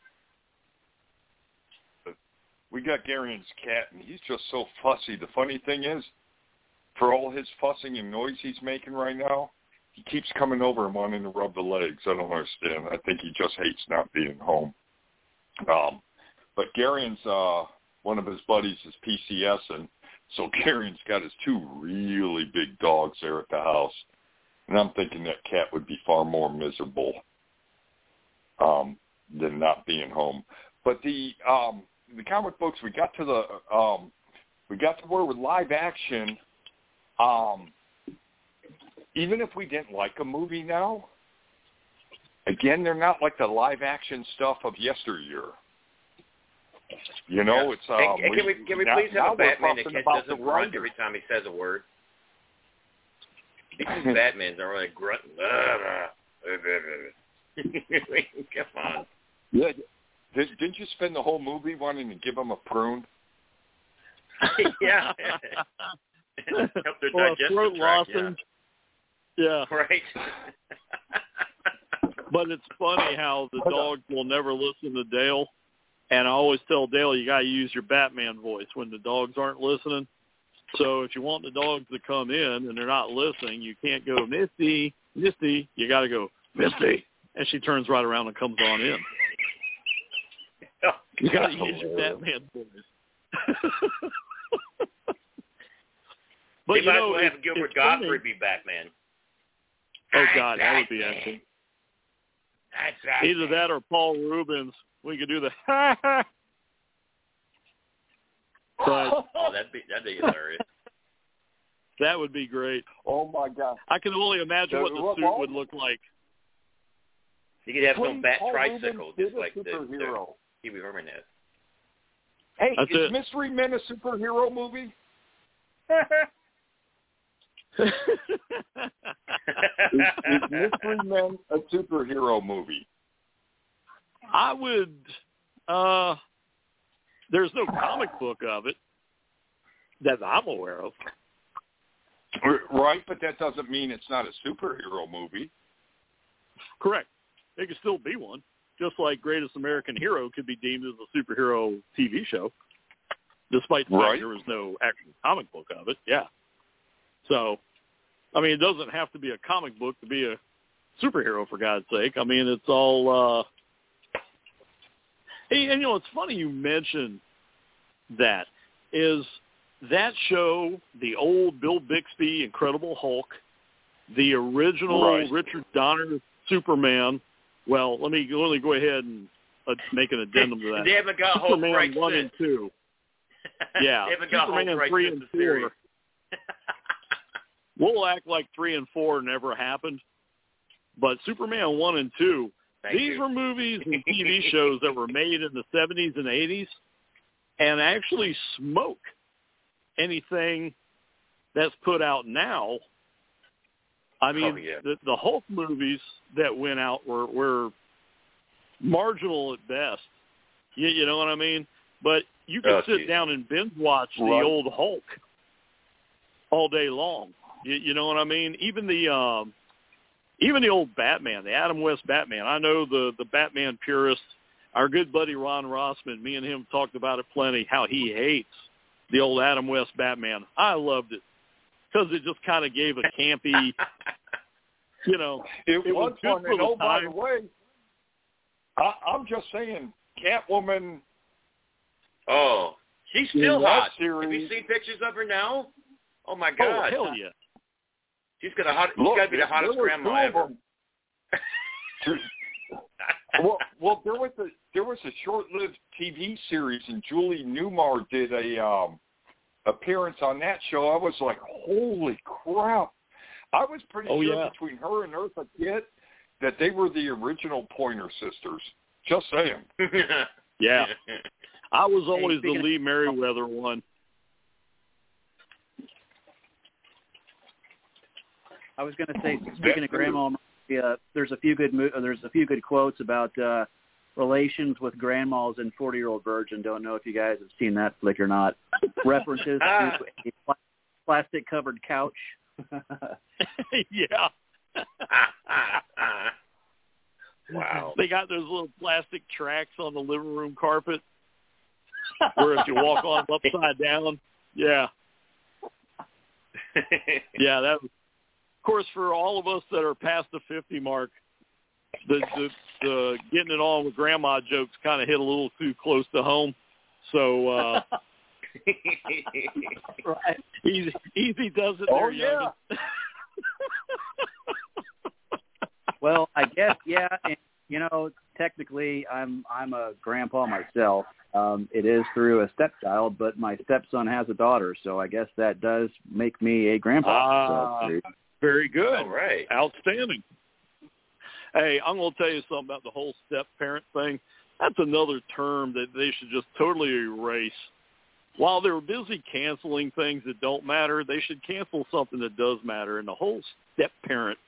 C: we got Garion's cat, and he's just so fussy. The funny thing is, for all his fussing and noise he's making right now, he keeps coming over and wanting to rub the legs. I don't understand. I think he just hates not being home. But Garion's one of his buddies is PCS, and so Garion's got his 2 really big dogs there at the house. And I'm thinking that cat would be far more miserable than not being home. But the comic books, we got to where with live action, even if we didn't like a movie now, again, they're not like the live action stuff of yesteryear. It's
E: can we please have a Batman that doesn't grunt every time he says a word? Because Batman's already grunting. Come on.
C: Yeah. Didn't you spend the whole movie wanting to give him a prune?
E: Yeah. Help their digestive tract,
B: Yeah.
E: Right.
B: But it's funny how the dogs will never listen to Dale. And I always tell Dale, you got to use your Batman voice when the dogs aren't listening. So if you want the dogs to come in and they're not listening, you can't go, Misty. You got to go, Misty. And she turns right around and comes on in. You got to use your Batman voice. But
E: they might as well have Gilbert Gottfried be Batman.
B: Oh, God, that would be excellent. Either that or Paul Rubens. We could do the but
E: that'd be hilarious.
B: That would be great.
C: Oh my God!
B: I can only imagine what the suit would look like.
E: You could have some bat tricycle, just like the Pee Wee Herman has.
C: Hey, is Mystery Men a superhero movie? Is Mystery Men a superhero movie?
B: I would. There's no comic book of it that I'm aware of.
C: Right, but that doesn't mean it's not a superhero movie.
B: Correct. It could still be one, just like Greatest American Hero could be deemed as a superhero TV show, despite the fact there was no actual comic book of it. Yeah. So, I mean, it doesn't have to be a comic book to be a superhero, for God's sake. I mean, it's all hey, and, it's funny you mentioned that. Is that show, the old Bill Bixby Incredible Hulk, the original Richard Donner Superman? Well, let me go ahead and make an addendum to that.
E: They haven't got
B: Superman
E: Hulk right
B: 1 and 2. Yeah,
E: they haven't got
B: Superman
E: Hulk right
B: 3
E: since
B: and
E: the series.
B: 4. We'll act like 3 and 4 never happened. But Superman 1 and 2, these were movies and TV shows that were made in the 70s and 80s and actually smoke anything that's put out now. I mean, the Hulk movies that went out were marginal at best. You know what I mean? But you can sit down and binge watch the old Hulk all day long. You know what I mean? Even the old Batman, the Adam West Batman. I know the Batman purists, our good buddy Ron Rossman, me and him talked about it plenty, how he hates the old Adam West Batman. I loved it because it just kind of gave a campy,
C: it was fun. And by the way, I'm just saying, Catwoman.
E: Oh, she's still hot.
C: Series.
E: Have you seen pictures of her now? Oh my God!
B: Oh, hell yeah!
E: She's got to be the hottest grandma ever.
C: well, there was a short-lived TV series, and Julie Newmar did a appearance on that show. I was like, holy crap! I was pretty sure between her and Eartha Kitt that they were the original Pointer Sisters. Just saying.
B: Yeah, I was always the Lee Merriweather one.
D: I was going to say, speaking of Grandma, there's a few good quotes about relations with grandmas and 40-Year-Old Virgin. Don't know if you guys have seen that flick or not. References to a plastic-covered couch.
B: Yeah.
E: Wow.
B: They got those little plastic tracks on the living room carpet where if you walk on them upside down, yeah. Yeah, that was. Of course, for all of us that are past the 50 mark, the getting it on with grandma jokes kind of hit a little too close to home. So easy does it there, youngin'.
D: Well, I guess, yeah, and, technically I'm a grandpa myself. It is through a stepchild, but my stepson has a daughter, so I guess that does make me a grandpa.
B: Very good.
E: All right.
B: Outstanding. Hey, I'm going to tell you something about the whole step-parent thing. That's another term that they should just totally erase. While they're busy canceling things that don't matter, they should cancel something that does matter. And the whole step-parent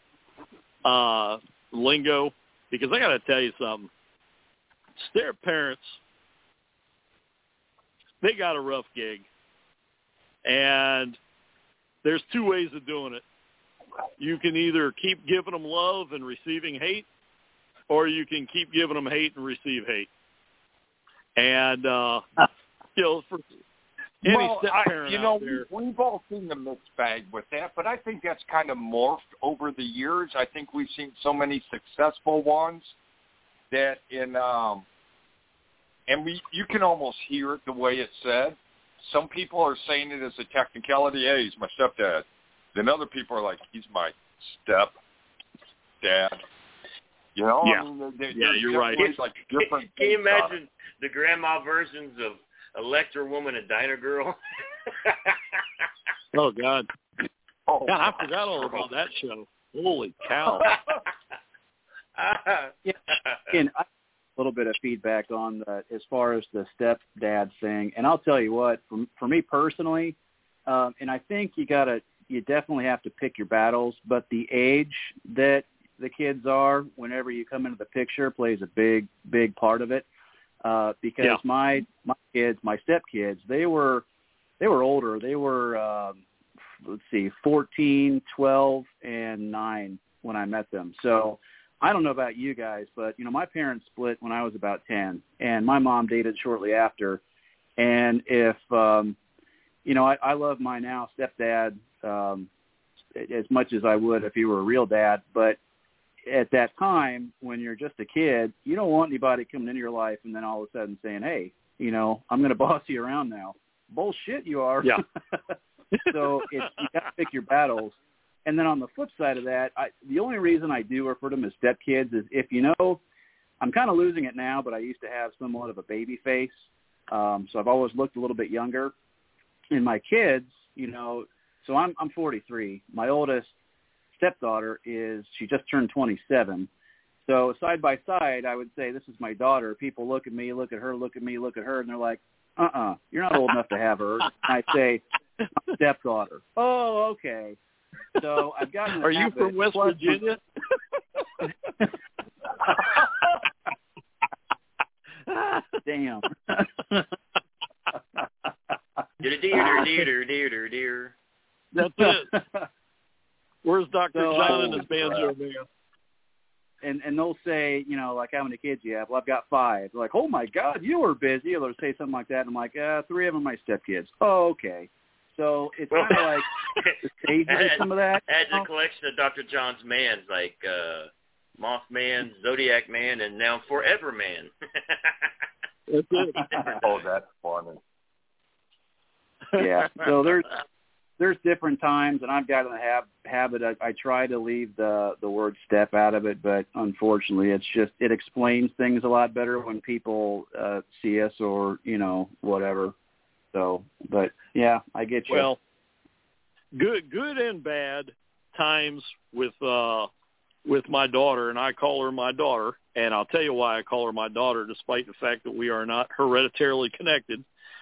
B: lingo, because I got to tell you something. Step-parents, they got a rough gig. And there's two ways of doing it. You can either keep giving them love and receiving hate, or you can keep giving them hate and receive hate. And, for any step-parent out there.
C: We've all seen the mixed bag with that, but I think that's kind of morphed over the years. I think we've seen so many successful ones that you can almost hear it the way it's said. Some people are saying it as a technicality. Hey, he's my stepdad. Then other people are like, he's my step dad.
B: Yeah,
C: I mean,
B: you're right.
C: Like different.
E: Can you imagine the grandma versions of Electra Woman and Diner Girl?
B: Oh, God. God, I forgot all about that show. Holy cow.
D: And a little bit of feedback on as far as the stepdad thing. And I'll tell you what, for me personally, and I think you definitely have to pick your battles, but the age that the kids are whenever you come into the picture plays a big, big part of it. because my kids, my stepkids, they were older. They were 14, 12, and 9 when I met them. So I don't know about you guys, but, my parents split when I was about 10, and my mom dated shortly after. And if, I love my now stepdad as much as I would if he were a real dad, but at that time, when you're just a kid, you don't want anybody coming into your life and then all of a sudden saying, hey, I'm going to boss you around now. Bullshit, you are.
B: Yeah.
D: So you got to pick your battles. And then on the flip side of that, the only reason I do refer to them as stepkids is if I'm kind of losing it now, but I used to have somewhat of a baby face. So I've always looked a little bit younger. And my kids, so I'm 43. My oldest stepdaughter she just turned 27. So side by side, I would say, this is my daughter. People look at me, look at her, look at me, look at her, and they're like, you're not old enough to have her. And I say, my stepdaughter. Oh, okay. So I've gotten.
B: Are you from West Virginia?
D: Damn.
E: Dear.
B: That's it. Where's Dr. John and his banjo man?
D: And they'll say, like, how many kids you have? Well, I've got 5. They're like, oh, my God, you were busy. Or they'll say something like that. And I'm like, 3 of them are my stepkids. Oh, okay. So it's kind of like the stage of some of that.
E: Adds a collection of Dr. John's mans, like Mothman, Zodiac Man, and now Forever Man.
B: That's it.
C: Oh, that's funny.
D: Yeah. So there's different times, and I've got in the habit. I try to leave the word step out of it, but unfortunately, it explains things a lot better when people see us or whatever. So, but yeah, I get you.
B: Well, good and bad times with my daughter, and I call her my daughter, and I'll tell you why I call her my daughter, despite the fact that we are not hereditarily connected.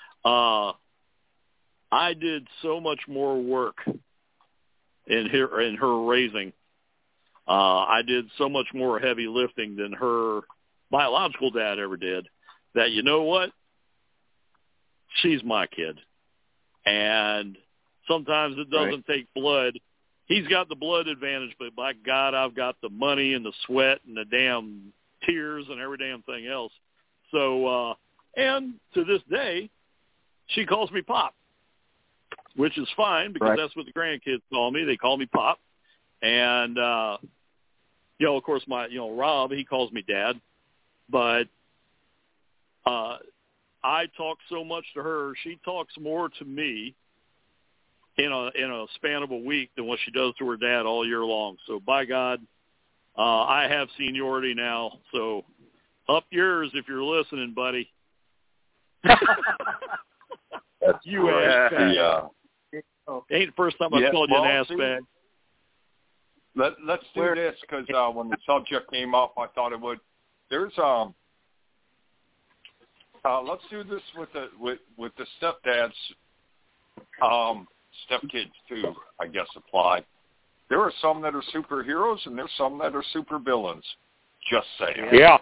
B: I did so much more work in her raising. I did so much more heavy lifting than her biological dad ever did. That what? She's my kid. And sometimes it doesn't take blood. He's got the blood advantage, but by God, I've got the money and the sweat and the damn tears and every damn thing else. So, and to this day, she calls me Pop, which is fine because that's what the grandkids call me. They call me Pop. And, of course, Rob, he calls me Dad. But I talk so much to her. She talks more to me in a span of a week than what she does to her dad all year long. So by God, I have seniority now. So up yours if you're listening, buddy. You ass bag. Ain't the first time I've called you an ass bag.
C: Let's do this because when the subject came up, I thought it would. There's let's do this with the stepdads, stepkids too. I guess apply. There are some that are superheroes, and there's some that are supervillains. Just saying.
B: Yeah.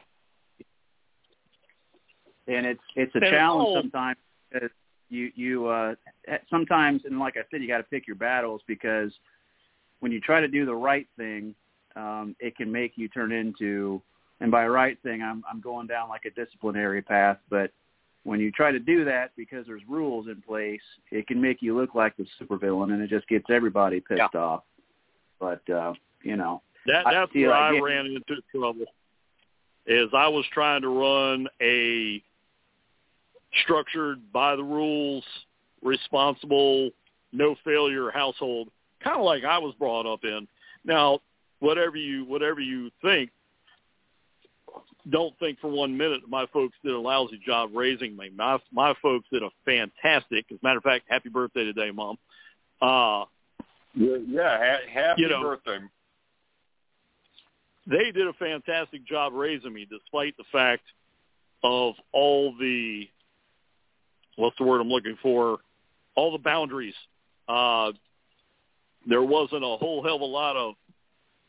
D: And it's a challenge sometimes. Because you sometimes, and like I said, you got to pick your battles because when you try to do the right thing, it can make you turn into. And by right thing, I'm going down like a disciplinary path. But when you try to do that because there's rules in place, it can make you look like the supervillain, and it just gets everybody pissed off. But
B: that's where I ran into trouble. Is I was trying to run a structured, by the rules, responsible, no failure household, kind of like I was brought up in. Now, whatever you think. Don't think for 1 minute my folks did a lousy job raising me. My folks did a fantastic. As a matter of fact, happy birthday today, Mom.
C: Happy birthday.
B: They did a fantastic job raising me, despite the fact of all the what's the word I'm looking for? All the boundaries. There wasn't a whole hell of a lot of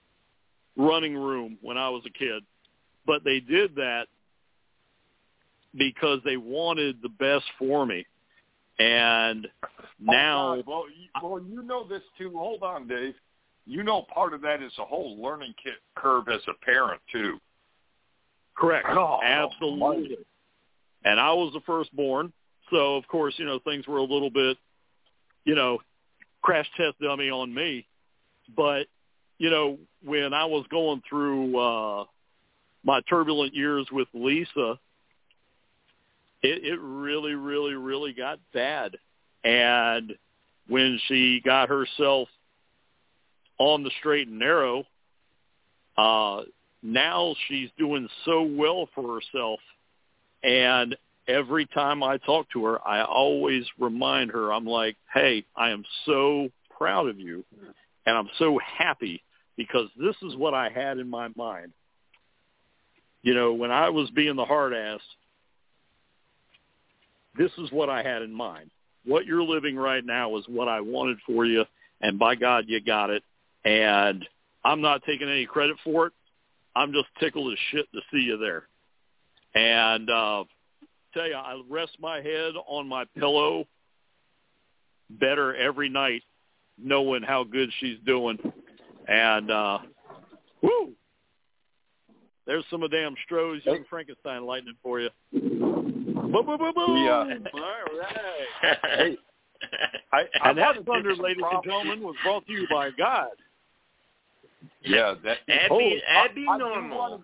B: running room when I was a kid. But they did that because they wanted the best for me. And now...
C: Well, you know this, too. Hold on, Dave. You know part of that is a whole learning curve as a parent, too.
B: Correct.
C: Oh,
B: absolutely. And I was the firstborn, so, of course, things were a little bit, crash test dummy on me. But, when I was going through my turbulent years with Lisa, it really, really, really got bad. And when she got herself on the straight and narrow, now she's doing so well for herself. And every time I talk to her, I always remind her, I'm like, hey, I am so proud of you, and I'm so happy because this is what I had in my mind. When I was being the hard ass, this is what I had in mind. What you're living right now is what I wanted for you, and by God, you got it. And I'm not taking any credit for it. I'm just tickled as shit to see you there. And tell you, I rest my head on my pillow better every night knowing how good she's doing. And, woo! There's some of damn Stroh's Young Frankenstein lightning for you. Boom, boom, boom, boom.
C: Yeah.
B: All right.
C: Hey,
B: and that thunder, ladies and gentlemen, was brought to you by God.
C: Yeah, that.
E: That'd be normal.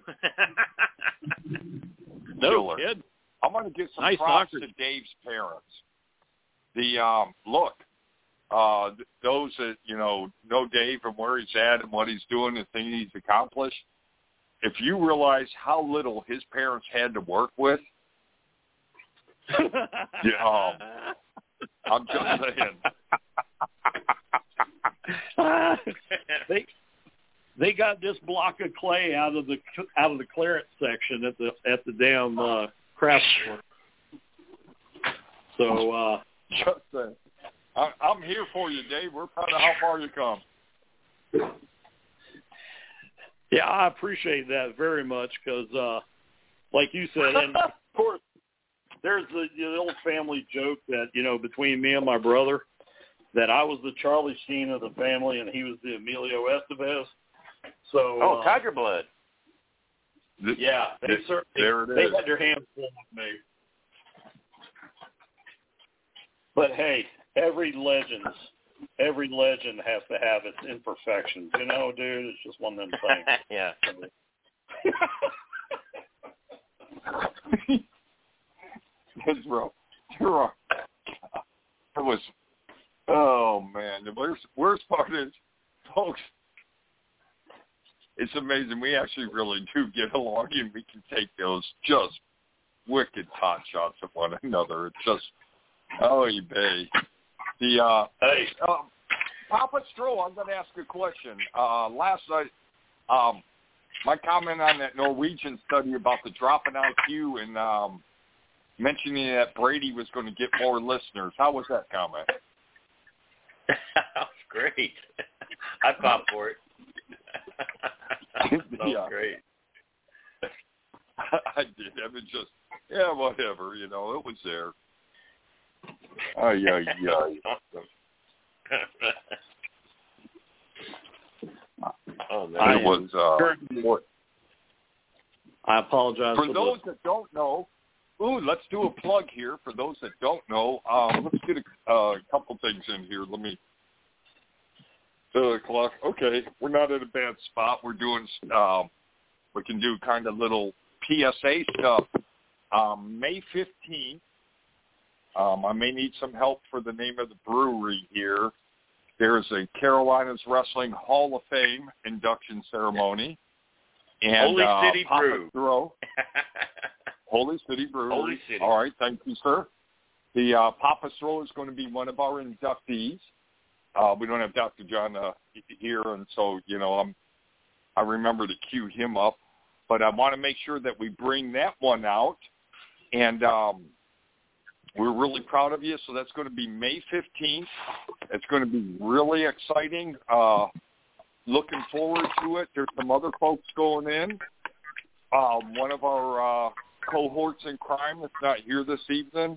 B: No kid.
C: I'm going to give some
B: nice
C: props
B: soccer.
C: to Dave's parents. Look, those that know Dave and where he's at and what he's doing and things he's accomplished. If you realize how little his parents had to work with, I'm just
B: saying. They got this block of clay out of the clearance section at the damn craft store. So
C: just saying. I'm here for you, Dave. We're proud of how far you come.
B: Yeah, I appreciate that very much because, like you said, and of course, there's the old family joke that, between me and my brother, that I was the Charlie Sheen of the family and he was the Emilio Estevez. So,
E: Tiger Blood.
B: Yeah, they had their hands full with me. But hey, every legend has to have its imperfections. Dude, it's just one of them things.
E: Yeah.
C: Israel, you're right. It was, oh man, the worst part is, folks, it's amazing. We actually really do get along, and we can take those just wicked pot shots at one another. It's just, oh, you bay. Hey, Papa Stroh, I'm going to ask a question. Last night, my comment on that Norwegian study about the dropping IQ and mentioning that Brady was going to get more listeners. How was that comment?
E: That was great. I popped for it. That was great.
C: I did. I mean, just, yeah, whatever. It was there. Yeah.
E: Awesome. Oh, man.
C: It was.
B: I apologize
C: for those that don't know. Let's do a plug here. For those that don't know, let's get a couple things in here. Let me. Clock. Okay, we're not at a bad spot. We're doing. We can do kind of little PSA stuff. May 15th. I may need some help for the name of the brewery here. There's a Carolinas Wrestling Hall of Fame induction ceremony. And,
E: Holy City Brew.
C: Holy City Brew.
E: Holy City.
C: All right, thank you, sir. The Papa Stroh is going to be one of our inductees. We don't have Dr. John here, and so, I remember to cue him up. But I want to make sure that we bring that one out. And we're really proud of you. So that's going to be May 15th. It's going to be really exciting. Looking forward to it. There's some other folks going in. One of our cohorts in crime that's not here this evening.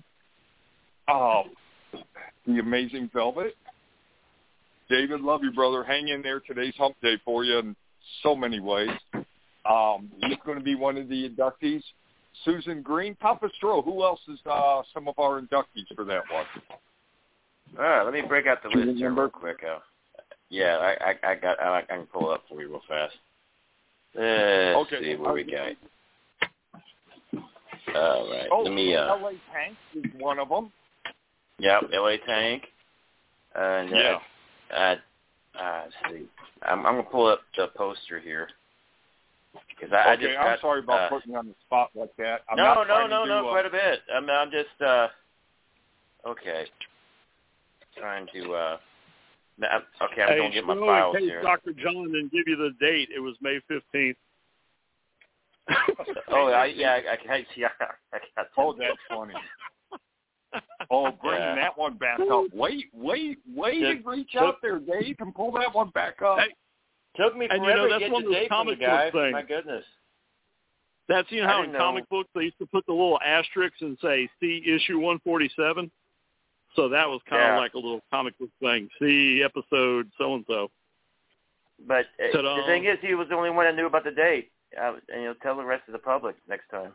C: The Amazing Velvet. David, love you, brother. Hang in there. Today's hump day for you in so many ways. He's going to be one of the inductees. Susan Green, Papa Stro. Who else is some of our inductees for that one?
E: Let me break out the list here real quick. I can pull it up for you real fast. Let's see what we got. All right. Let me.
C: LA Tank is one of them.
E: Yep, LA Tank. And let's see. I'm gonna pull up the poster here because I'm
C: sorry about putting you on the spot like that.
E: No, quite a bit. I'm just okay. Trying to. I'm going to get my files here.
B: Dr. John didn't give you the date. It was May 15th.
C: I got. Oh, that's funny. Bringing that one back up. Wait to reach out there, Dave, and pull that one back up.
B: Hey,
E: took me forever to get the date from the guy. My goodness.
B: That's how in comic books they used to put the little asterisks and say, see issue 147. So that was kind of like a little comic book thing. See episode so-and-so.
E: But the thing is, he was the only one that knew about the date. And tell the rest of the public next time.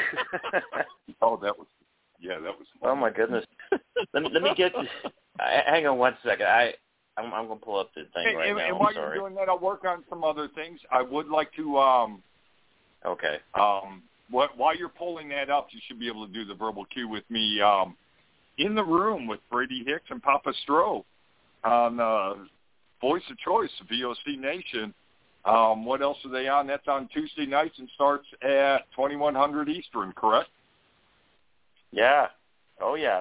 C: That was fun.
E: Oh, my goodness. let me get you. Hang on one second. I'm going to pull up the thing right now.
C: And while you're doing that, I'll work on some other things. I would like to
E: okay.
C: While you're pulling that up, you should be able to do the verbal cue with me in the room with Brady Hicks and Papa Stro on Voice of Choice, VOC Nation. What else are they on? That's on Tuesday nights and starts at 2100 Eastern, correct?
E: Yeah. Oh, yeah.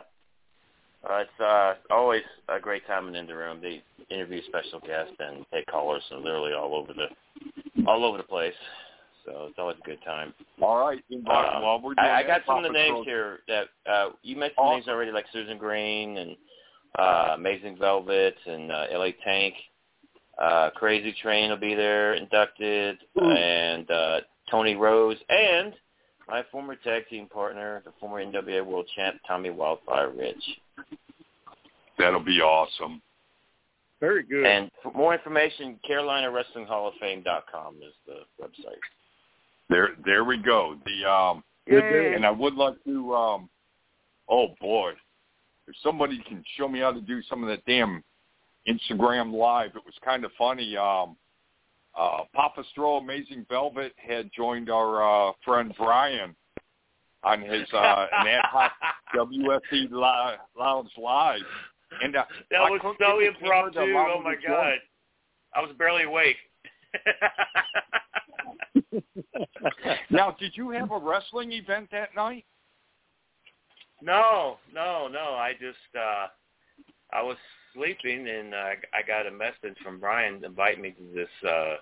E: It's always a great time in the room. They interview special guests and take callers from literally all over the place. So it's always a good time.
C: All right. While we're doing
E: I got some of the names here that you mentioned names already, like Susan Green and Amazing Velvet and LA Tank. Crazy Train will be there, inducted, and Tony Rose, and my former tag team partner, the former NWA World Champ, Tommy Wildfire Rich.
C: That'll be awesome.
B: Very good.
E: And for more information, CarolinaWrestlingHallOfFame.com is the website.
C: There we go. And I would like to. Oh boy, if somebody can show me how to do some of that damn Instagram Live, it was kind of funny. Papa Stro, Amazing Velvet, had joined our friend Brian on his an ad hoc WFC Lounge Live. And
E: that was so impromptu. Oh my God, I was barely awake.
C: Now, did you have a wrestling event that night?
E: No. I just I was sleeping, and I got a message from Brian to invite me to this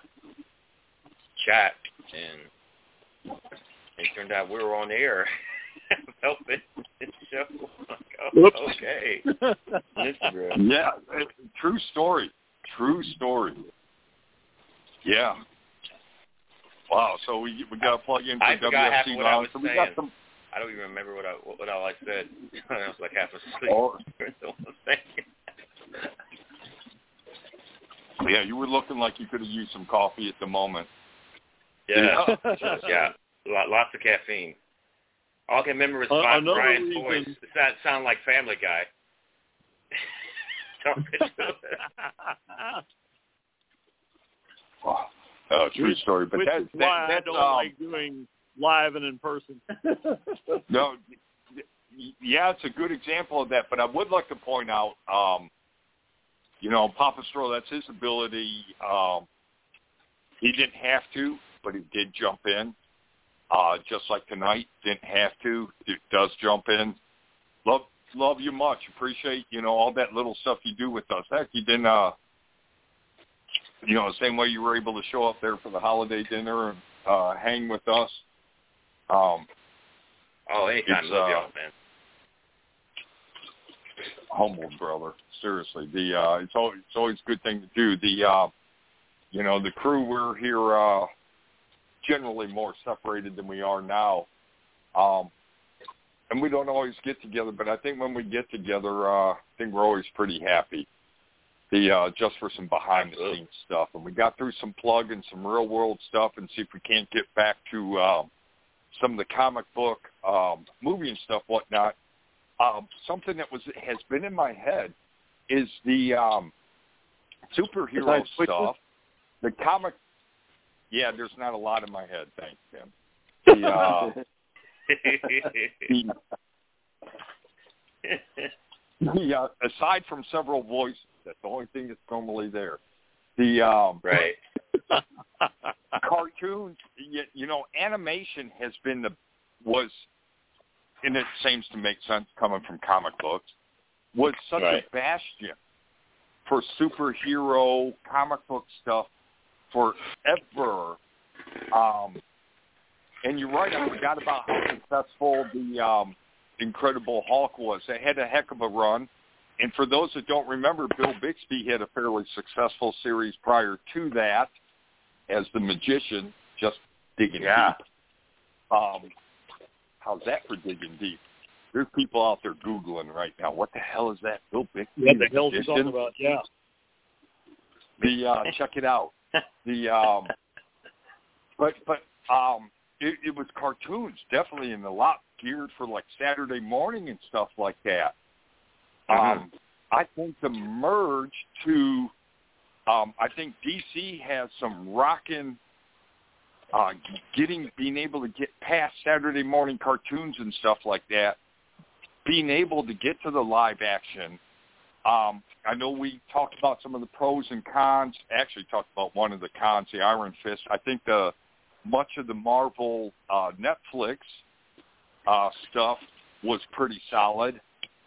E: chat, and it turned out we were on the air helping the show. Okay. Instagram.
C: Yeah, true story. Yeah. Wow. So we got to plug in for WFC Lounge. So we got some.
E: I don't even remember what all I said. I was like half asleep.
C: Oh. Yeah, you were looking like you could have used some coffee at the moment.
E: Yeah. Yeah. Lots of caffeine. All I can remember was Brian's voice. It sounded like Family Guy.
C: Oh, true story. But
B: that's why I don't like doing live and in person.
C: No, yeah, it's a good example of that. But I would like to point out, Papa Stro, that's his ability. He didn't have to, but he did jump in. Just like tonight, didn't have to. It does jump in. Love you much. Appreciate, all that little stuff you do with us. Heck, you didn't, the same way you were able to show up there for the holiday dinner and hang with us.
E: Anytime. Love y'all, man.
C: Humbled, brother. Seriously. It's always a good thing to do. The crew, we're here generally more separated than we are now. And we don't always get together, but I think when we get together, I think we're always pretty happy. Just for some behind-the-scenes stuff. And we got through some plug and some real-world stuff and see if we can't get back to some of the comic book, movie and stuff, whatnot. Something that has been in my head is the superhero stuff. The comic, yeah, there's not a lot in my head. Thanks, Tim. Aside from several voices, that's the only thing that's normally there. The
E: right.
C: Cartoons, animation has been and it seems to make sense coming from comic books, was such a bastion for superhero comic book stuff forever. And you're right, I forgot about how successful the Incredible Hulk was. It had a heck of a run. And for those that don't remember, Bill Bixby had a fairly successful series prior to that as the Magician, just digging deep. How's that for digging deep? There's people out there Googling right now. What the hell is that? Bill Bixby?
B: What the hell are you talking about? Yeah.
C: Check it out. It was cartoons, definitely, and a lot geared for like Saturday morning and stuff like that. I think the merge to, I think DC has some rocking, being able to get past Saturday morning cartoons and stuff like that, being able to get to the live action. I know we talked about some of the pros and cons. Actually talked about one of the cons, the Iron Fist. I think much of the Marvel Netflix stuff was pretty solid.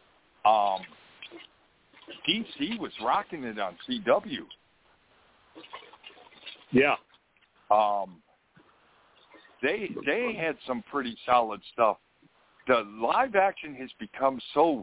C: DC was rocking it on CW.
B: Yeah.
C: They had some pretty solid stuff. The live action has become so,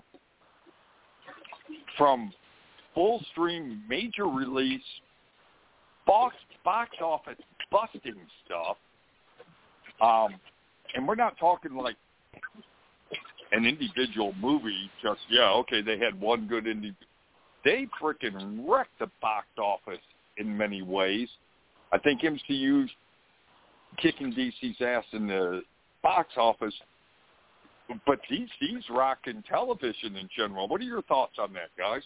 C: from full stream, major release, box office busting stuff. And we're not talking like an individual movie, just, they had one good indie. They freaking wrecked the box office in many ways. I think MCU's kicking DC's ass in the box office, but DC's rocking television in general. What are your thoughts on that, guys?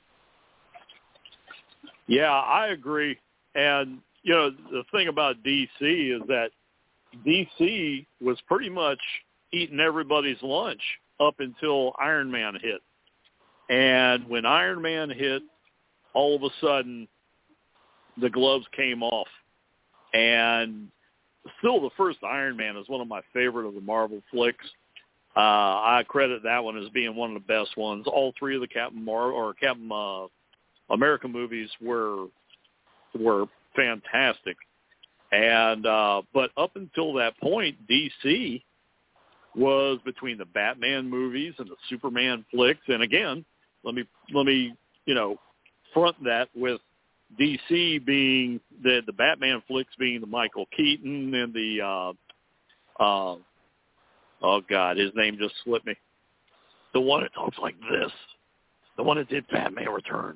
B: Yeah, I agree. And, the thing about DC is that DC was pretty much eating everybody's lunch up until Iron Man hit. And when Iron Man hit, all of a sudden the gloves came off. And still the first Iron Man is one of my favorite of the Marvel flicks. I credit that one as being one of the best ones. All three of the Captain America movies were fantastic. And but up until that point, DC was between the Batman movies and the Superman flicks. And again, let me front that with DC being the Batman flicks being the Michael Keaton and the oh God, his name just slipped me. The one that talks like this, the one that did Batman Returns.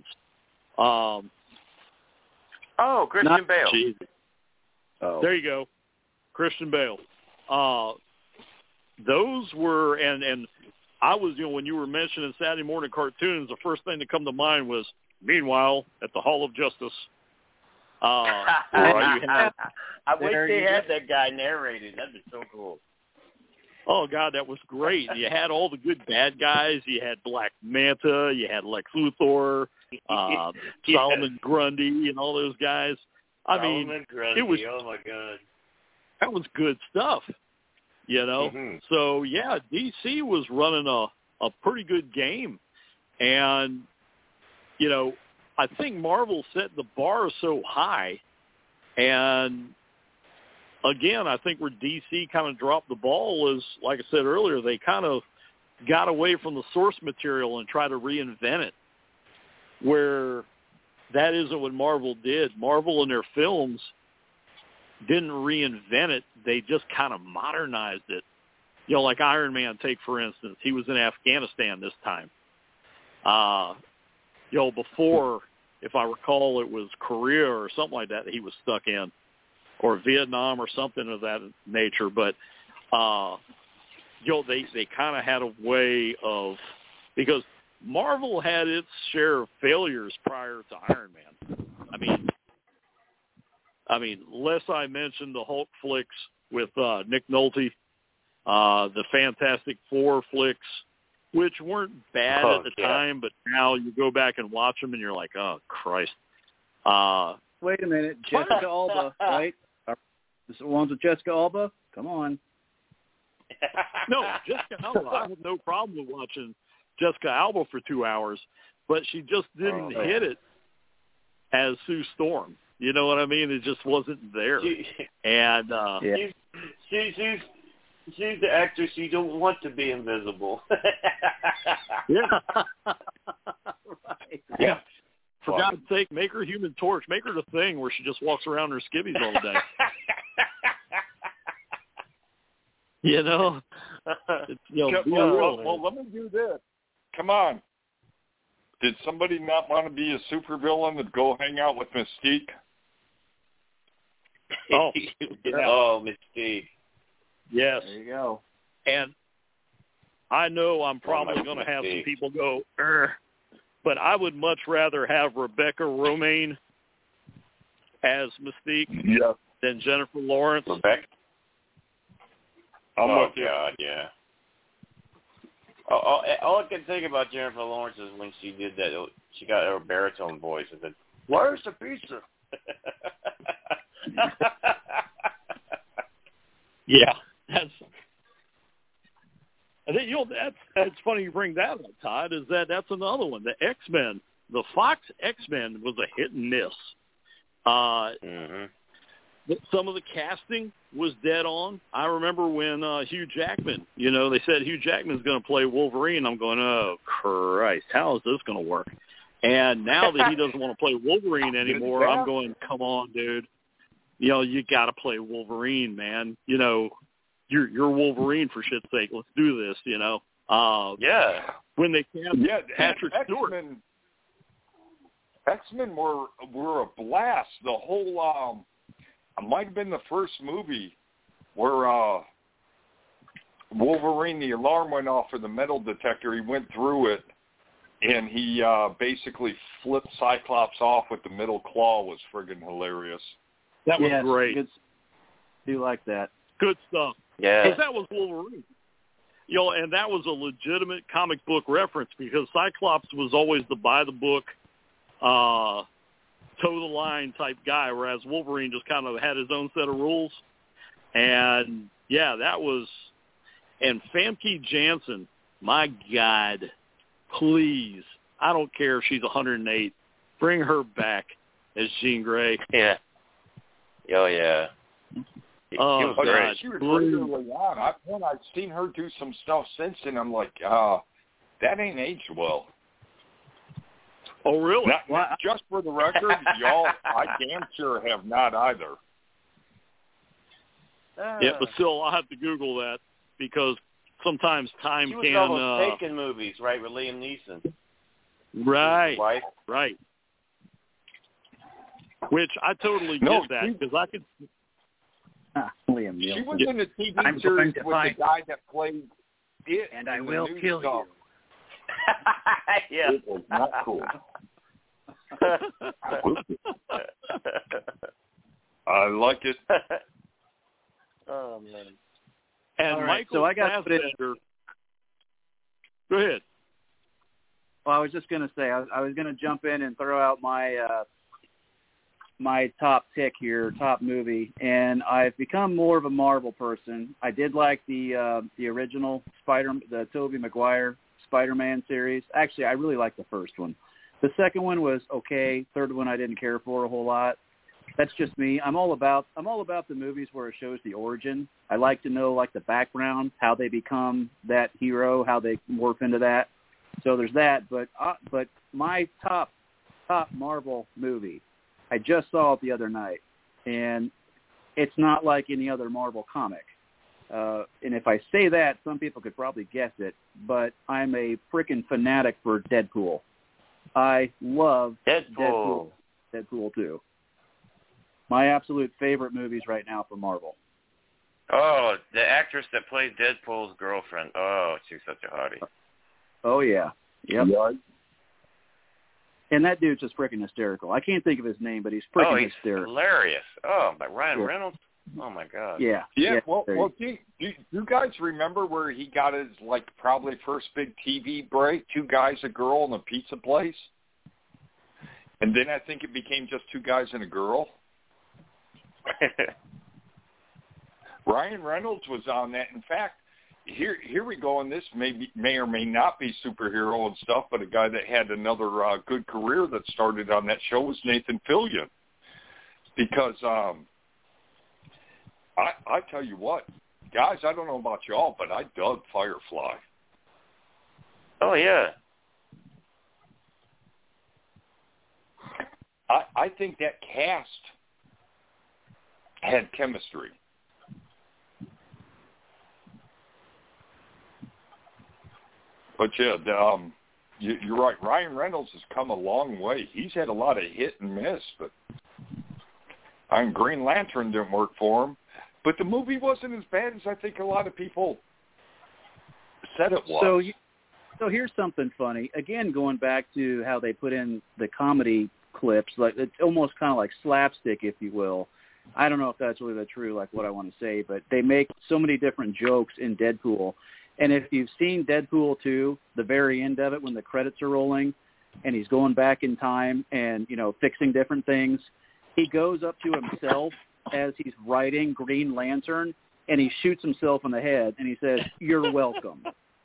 E: Christian Bale.
B: Jesus. Oh. There you go, Christian Bale. Those were, and I was, when you were mentioning Saturday morning cartoons, the first thing that come to mind was, meanwhile, at the Hall of Justice.
E: I wish they had that guy narrated. That'd be so cool.
B: Oh, God, that was great. You had all the good bad guys. You had Black Manta. You had Lex Luthor, Solomon Grundy, and all those guys.
E: Solomon Grundy, it was, oh, my God.
B: That was good stuff,
E: Mm-hmm.
B: So, yeah, DC was running a pretty good game. And, I think Marvel set the bar so high. And, again, I think where DC kind of dropped the ball is, like I said earlier, they kind of got away from the source material and tried to reinvent it, where that isn't what Marvel did. Marvel in their films didn't reinvent it. They just kind of modernized it. like Iron Man, take for instance, he was in Afghanistan this time. Before, if I recall, it was Korea or something like that he was stuck in, or Vietnam or something of that nature. But, they kind of had a way of, because Marvel had its share of failures prior to Iron Man. I mean, less I mentioned the Hulk flicks with Nick Nolte, the Fantastic Four flicks, which weren't bad at the time, but now you go back and watch them and you're like, oh, Christ.
D: Wait a minute, Jessica Alba, right? This is the ones with Jessica Alba? Come on.
B: No, Jessica Alba. I have no problem with watching Jessica Alba for 2 hours, but she just didn't hit it as Sue Storm. You know what I mean? It just wasn't there.
F: She's the actress you don't want to be invisible.
B: Yeah.
D: Right.
B: Yeah. For God's sake, make her Human Torch. Make her the Thing where she just walks around her skivvies all day.
C: Well, let me do this. Come on. Did somebody not want to be a supervillain and go hang out with Mystique?
B: Oh,
F: Oh, Mystique.
B: Yes.
D: There you go.
B: And I know I'm probably going to have some people go, but I would much rather have Rebecca Romijn as Mystique than Jennifer Lawrence.
F: Rebecca? Oh, God, yeah. All I can think about Jennifer Lawrence is when she did that, she got her baritone voice and said, "Where's the pizza?"
B: Yeah, that's funny you bring that up, Todd. That's another one. The X-Men, the Fox X-Men was a hit and miss. Some of the casting was dead on. I remember when Hugh Jackman, they said Hugh Jackman's going to play Wolverine. I'm going, oh, Christ, how is this going to work? And now that he doesn't want to play Wolverine anymore, I'm going, come on, dude. You got to play Wolverine, man. You're Wolverine for shit's sake. Let's do this, When they cast Patrick Stewart.
C: X-Men were a blast. The whole it might have been the first movie where Wolverine, the alarm went off for the metal detector. He went through it, and he basically flipped Cyclops off with the middle claw. Was friggin' hilarious.
B: That was great.
D: Do like that.
B: Good stuff.
F: Yeah.
B: Because that was Wolverine. And that was a legitimate comic book reference because Cyclops was always the by-the-book, toe-the-line type guy, whereas Wolverine just kind of had his own set of rules. And, that was – and Famke Janssen, my God, please, I don't care if she's 108, bring her back as Jean Grey.
F: Yeah. Oh, yeah.
B: Oh, God.
C: She was regularly on. I've seen her do some stuff since, and I'm like, that ain't aged well.
B: Oh, really?
C: Not just for the record, y'all, I damn sure have not either.
B: Yeah, but still, I'll have to Google that because sometimes time can...
F: She was in all those Taken movies, right, with Liam Neeson.
B: Right, right. Which I totally get that because I could...
D: Liam Neeson.
C: She was in a TV series with the guy that played it.
D: And I will kill you.
F: Yeah.
C: It was not cool. I like it.
F: Oh, man.
B: And
D: right,
B: Michael Fassbender. Go ahead.
D: Well, I was just going to say, I was going to jump in and throw out my my top pick here, top movie, and I've become more of a Marvel person. I did like the original the Tobey Maguire Spider-Man series. Actually, I really liked the first one. The second one was okay. Third one I didn't care for a whole lot. That's just me. I'm all about the movies where it shows the origin. I like to know like the background, how they become that hero, how they morph into that. So there's that. But my top Marvel movie, I just saw it the other night, and it's not like any other Marvel comic. And if I say that, some people could probably guess it, but I'm a freaking fanatic for Deadpool. I love Deadpool 2. My absolute favorite movies right now for Marvel.
F: Oh, the actress that played Deadpool's girlfriend. Oh, she's such a hottie.
D: Oh, yeah. Yep.
C: Yeah.
D: And that dude's just freaking hysterical. I can't think of his name, but he's freaking hysterical.
F: Hilarious. Oh, by Ryan Reynolds. Oh, my God.
D: Yeah.
C: Well, do you guys remember where he got his, probably first big TV break? 2 guys, a girl, in a pizza place? And then I think it became just 2 guys and a girl. Ryan Reynolds was on that. In fact, here we go, and this may or may not be superhero and stuff, but a guy that had another good career that started on that show was Nathan Fillion. Because I tell you what, guys, I don't know about y'all, but I dug Firefly.
F: Oh, yeah.
C: I think that cast had chemistry. But, yeah, you're right. Ryan Reynolds has come a long way. He's had a lot of hit and miss, but Green Lantern didn't work for him. But the movie wasn't as bad as I think a lot of people said it was.
D: So here's something funny. Again, going back to how they put in the comedy clips, it's almost kind of like slapstick, if you will. I don't know if that's really true, what I want to say, but they make so many different jokes in Deadpool. And if you've seen Deadpool 2, the very end of it when the credits are rolling and he's going back in time and, fixing different things, he goes up to himself as he's writing Green Lantern and he shoots himself in the head and he says, "You're welcome."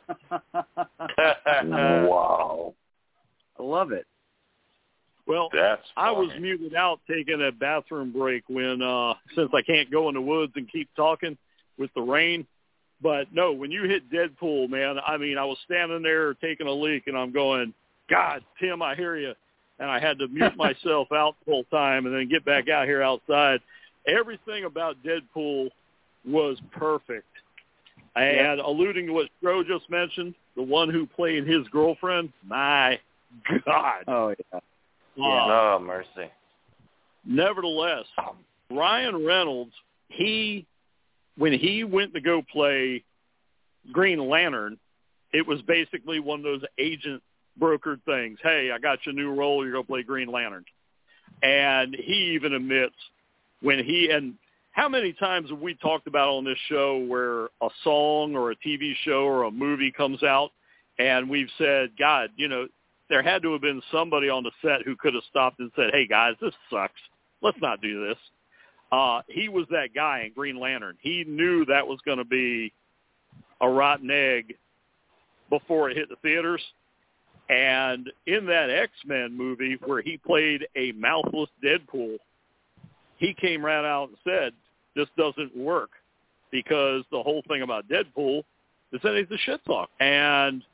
C: Wow.
D: I love it.
B: Well,
C: That's funny.
B: I was muted out taking a bathroom break when, since I can't go in the woods and keep talking with the rain. But, no, when you hit Deadpool, man, I was standing there taking a leak, and I'm going, God, Tim, I hear you. And I had to mute myself out the whole time and then get back out here outside. Everything about Deadpool was perfect. And alluding to what Stro just mentioned, the one who played his girlfriend, my God.
D: Oh, yeah.
F: Oh, mercy.
B: Nevertheless, Ryan Reynolds, when he went to go play Green Lantern, it was basically one of those agent brokered things. Hey, I got you a new role. You're going to play Green Lantern. And he even admits and how many times have we talked about on this show where a song or a TV show or a movie comes out and we've said, God, there had to have been somebody on the set who could have stopped and said, hey, guys, this sucks. Let's not do this. He was that guy in Green Lantern. He knew that was going to be a rotten egg before it hit the theaters. And in that X-Men movie where he played a mouthless Deadpool, he came right out and said, this doesn't work because the whole thing about Deadpool is that he's a shit talk. And,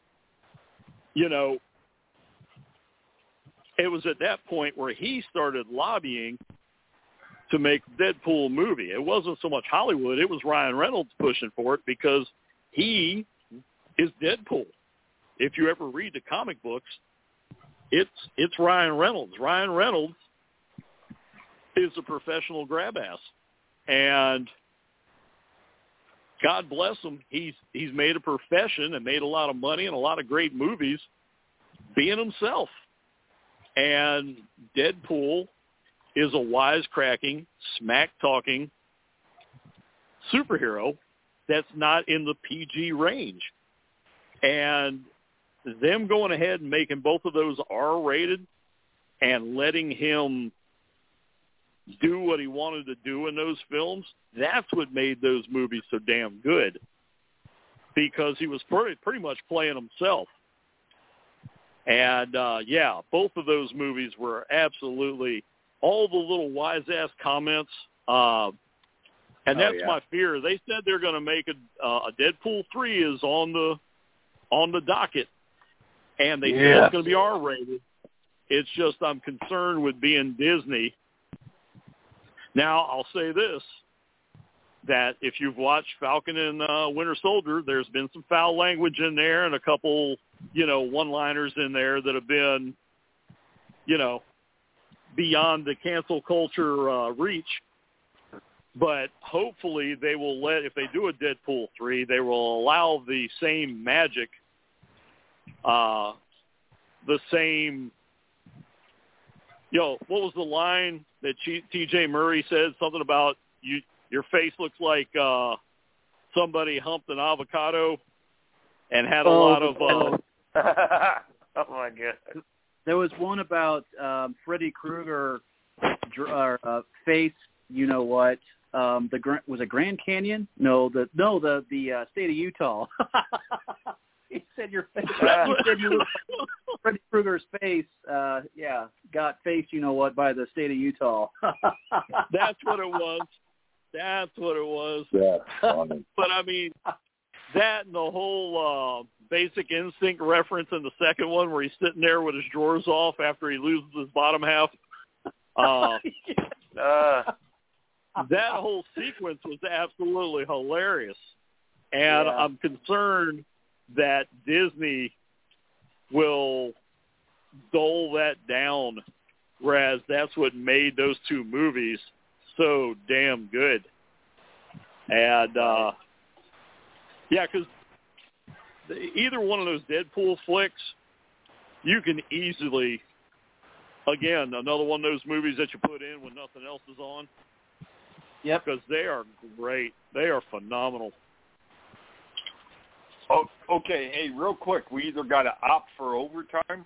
B: it was at that point where he started lobbying to make Deadpool movie. It wasn't so much Hollywood. It was Ryan Reynolds pushing for it because he is Deadpool. If you ever read the comic books, it's Ryan Reynolds. Ryan Reynolds is a professional grab ass. And God bless him, he's made a profession and made a lot of money and a lot of great movies being himself. And Deadpool is a wisecracking, smack-talking superhero that's not in the PG range. And them going ahead and making both of those R-rated and letting him do what he wanted to do in those films, that's what made those movies so damn good. Because he was pretty much playing himself. And, both of those movies were absolutely all the little wise-ass comments. And that's my fear. They said they're going to make a Deadpool 3 is on the docket. And they said it's going to be R-rated. It's just I'm concerned with being Disney. Now, I'll say this. that if you've watched Falcon and Winter Soldier, there's been some foul language in there and a couple, one-liners in there that have been, beyond the cancel culture reach. But hopefully they will if they do a Deadpool 3, they will allow the same magic, the same, what was the line that T.J. Murray said? Something about your face looks like somebody humped an avocado and had a lot of...
F: oh, my God.
D: There was one about Freddy Krueger face, was it Grand Canyon? No, the state of Utah. He said your face. He said you look like Freddy Krueger's face. Got faced, by the state of Utah.
B: That's what it was. That's
C: funny.
B: But I mean, that and the whole Basic Instinct reference in the second one, where he's sitting there with his drawers off after he loses his bottom half. That whole sequence was absolutely hilarious, and I'm concerned that Disney will dull that down, whereas that's what made those two movies so damn good. And because either one of those Deadpool flicks, you can easily, again, another one of those movies that you put in when nothing else is on.
D: Yep.
B: Because they are great. They are phenomenal.
C: Oh, okay. Hey, real quick, we either got to opt for overtime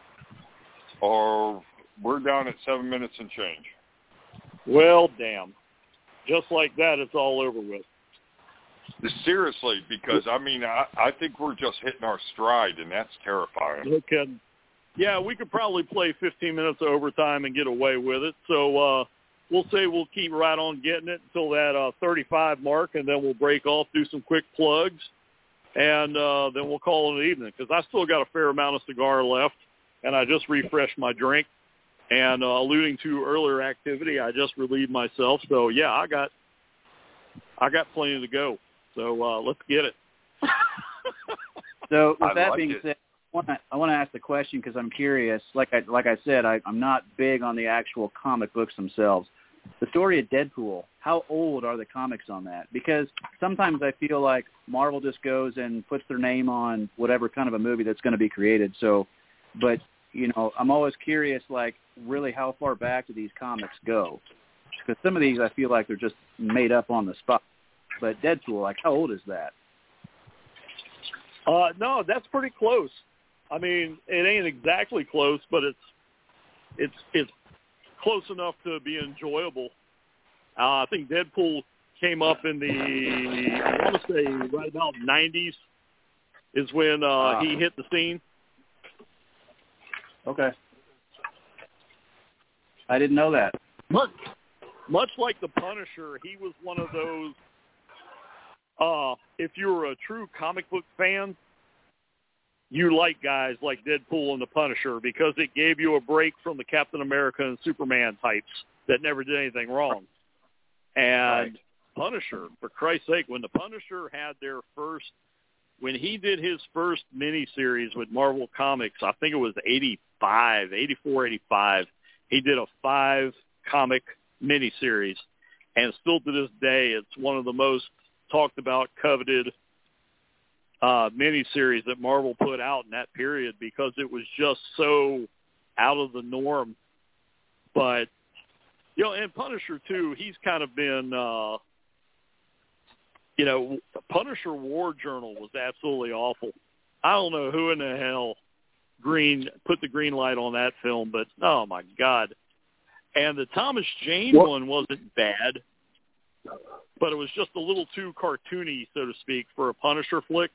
C: or we're down at 7 minutes and change.
B: Well, damn. Just like that, it's all over with.
C: Seriously, because, I think we're just hitting our stride, and that's terrifying.
B: Okay. Yeah, we could probably play 15 minutes of overtime and get away with it. So we'll say we'll keep right on getting it until that 35 mark, and then we'll break off, do some quick plugs, and then we'll call it an evening, because I still got a fair amount of cigar left, and I just refreshed my drink. And alluding to earlier activity, I just relieved myself. So, yeah, I got plenty to go. So let's get it.
D: So with that being said, I want to ask the question because I'm curious. Like I said, I'm not big on the actual comic books themselves. The story of Deadpool, how old are the comics on that? Because sometimes I feel like Marvel just goes and puts their name on whatever kind of a movie that's going to be created. So, but, I'm always curious, like, really how far back do these comics go? Because some of these I feel like they're just made up on the spot. But Deadpool, like, how old is that?
B: No, that's pretty close. I mean, it ain't exactly close, but it's close enough to be enjoyable. I think Deadpool came up in the, I want to say right about 90s is when he hit the scene.
D: Okay. I didn't know that.
B: Much like the Punisher, he was one of those, if you were a true comic book fan, you like guys like Deadpool and the Punisher because it gave you a break from the Captain America and Superman types that never did anything wrong. And Punisher, for Christ's sake, when the Punisher had when he did his first miniseries with Marvel Comics, I think it was 84, 85, he did a 5-comic miniseries. And still to this day, it's one of the most talked about, coveted miniseries that Marvel put out in that period because it was just so out of the norm. But, and Punisher, too, he's kind of been, Punisher War Journal was absolutely awful. I don't know who in the hell put the green light on that film, but, oh, my God. And the Thomas Jane one wasn't bad, but it was just a little too cartoony, so to speak, for a Punisher flick.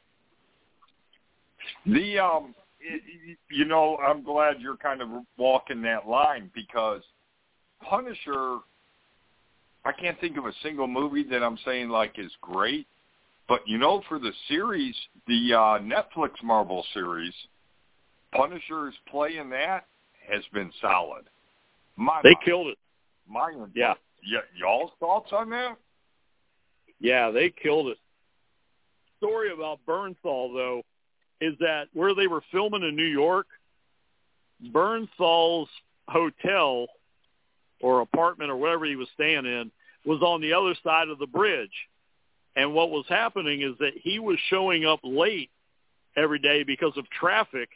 C: I'm glad you're kind of walking that line because Punisher, I can't think of a single movie that I'm saying like is great, but for the series, the Netflix Marvel series, Punisher's play in that has been solid.
B: They killed it.
C: Yeah. Y'all's thoughts on that?
B: Yeah, they killed it. Story about Bernthal, though, is that where they were filming in New York, Bernthal's hotel or apartment or whatever he was staying in was on the other side of the bridge. And what was happening is that he was showing up late every day because of traffic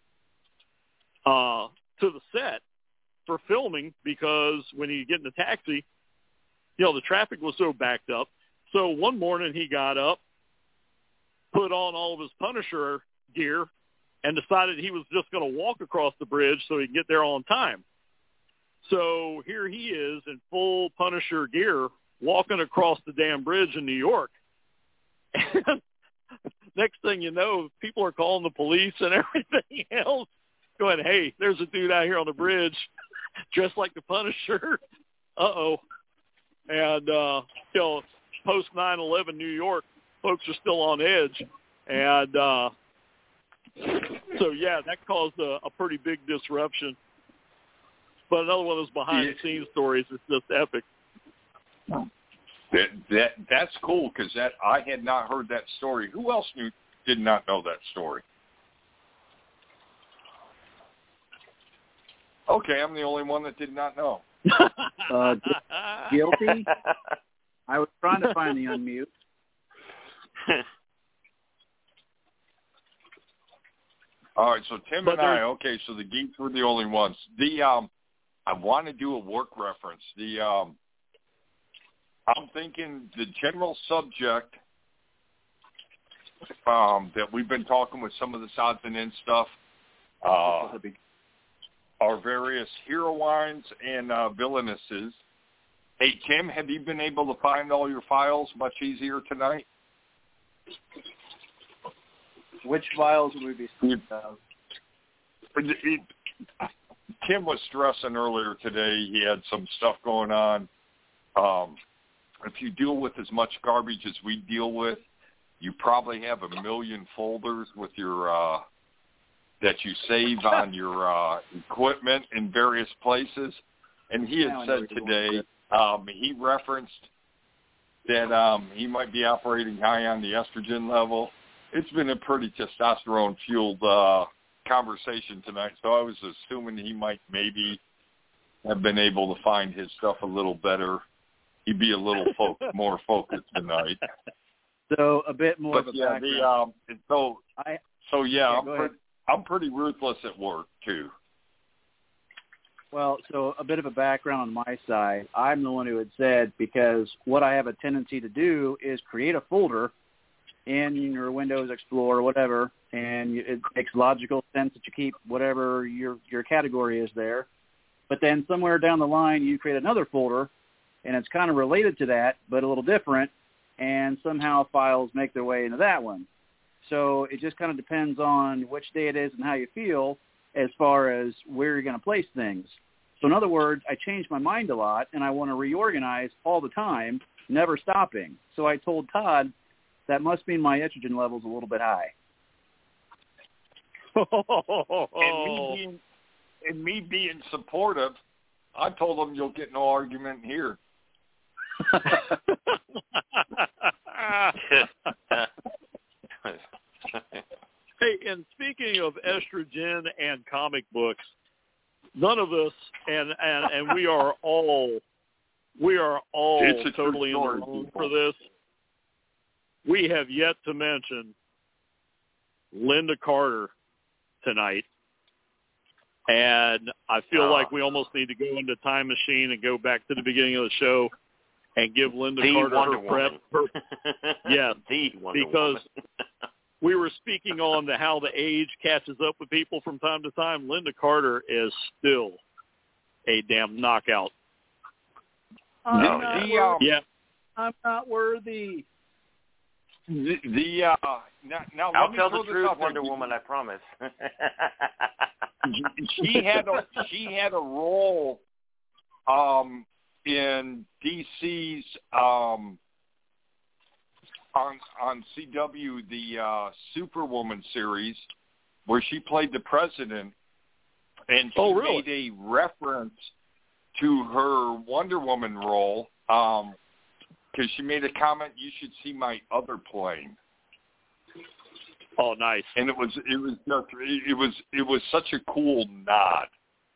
B: to the set for filming, because when you get in the taxi, the traffic was so backed up. So one morning he got up, put on all of his Punisher gear, and decided he was just going to walk across the bridge so he could get there on time. So here he is in full Punisher gear walking across the damn bridge in New York. And next thing you know, people are calling the police and everything else, going, hey, there's a dude out here on the bridge dressed like the Punisher. Uh-oh. And, post 9/11 New York, folks are still on edge. And so, yeah, that caused a pretty big disruption. But another one of those behind-the-scenes stories is just epic.
C: That's cool, because I had not heard that story. Who else did not know that story? Okay, I'm the only one that did not know.
D: Guilty? I was trying to find the unmute.
C: All right, so Tim and I, okay, so the geeks were the only ones. I want to do a work reference. I'm thinking the general subject that we've been talking with some of the odds and ends stuff, our various heroines and villainesses. Hey, Tim, have you been able to find all your files much easier tonight?
D: Which files would we be speaking of?
C: Tim was stressing earlier today. He had some stuff going on. If you deal with as much garbage as we deal with, you probably have 1 million folders with your that you save on your equipment in various places. And he had said today, he referenced that he might be operating high on the estrogen level. It's been a pretty testosterone-fueled conversation tonight, so I was assuming he might maybe have been able to find his stuff a little better. He'd be a little more focused tonight.
D: So a bit more of a background.
C: I'm pretty ruthless at work too.
D: Well, so a bit of a background on my side. I'm the one who had said, because what I have a tendency to do is create a folder in your Windows Explorer, whatever, and it makes logical sense that you keep whatever your category is there. But then somewhere down the line, you create another folder, and it's kind of related to that, but a little different, and somehow files make their way into that one. So it just kind of depends on which day it is and how you feel as far as where you're going to place things. So in other words, I change my mind a lot, and I want to reorganize all the time, never stopping. So I told Todd, that must mean my estrogen level's a little bit high.
C: And me being supportive, I told him you'll get no argument here.
B: Hey, and speaking of estrogen and comic books, none of us, and we are all totally in the wrong for this. We have yet to mention Lynda Carter tonight, and I feel like we almost need to go into Time Machine and go back to the beginning of the show and give Lynda Carter her prep. Yes, because we were speaking on how the age catches up with people from time to time. Lynda Carter is still a damn knockout.
D: I'm not worthy.
F: I'll tell the truth, Wonder Woman, I promise.
C: She had a role in DC's on CW, the Superwoman series, where she played the president, and she made a reference to her Wonder Woman role because she made a comment. You should see my other plane.
B: Oh, nice.
C: And it was such a cool nod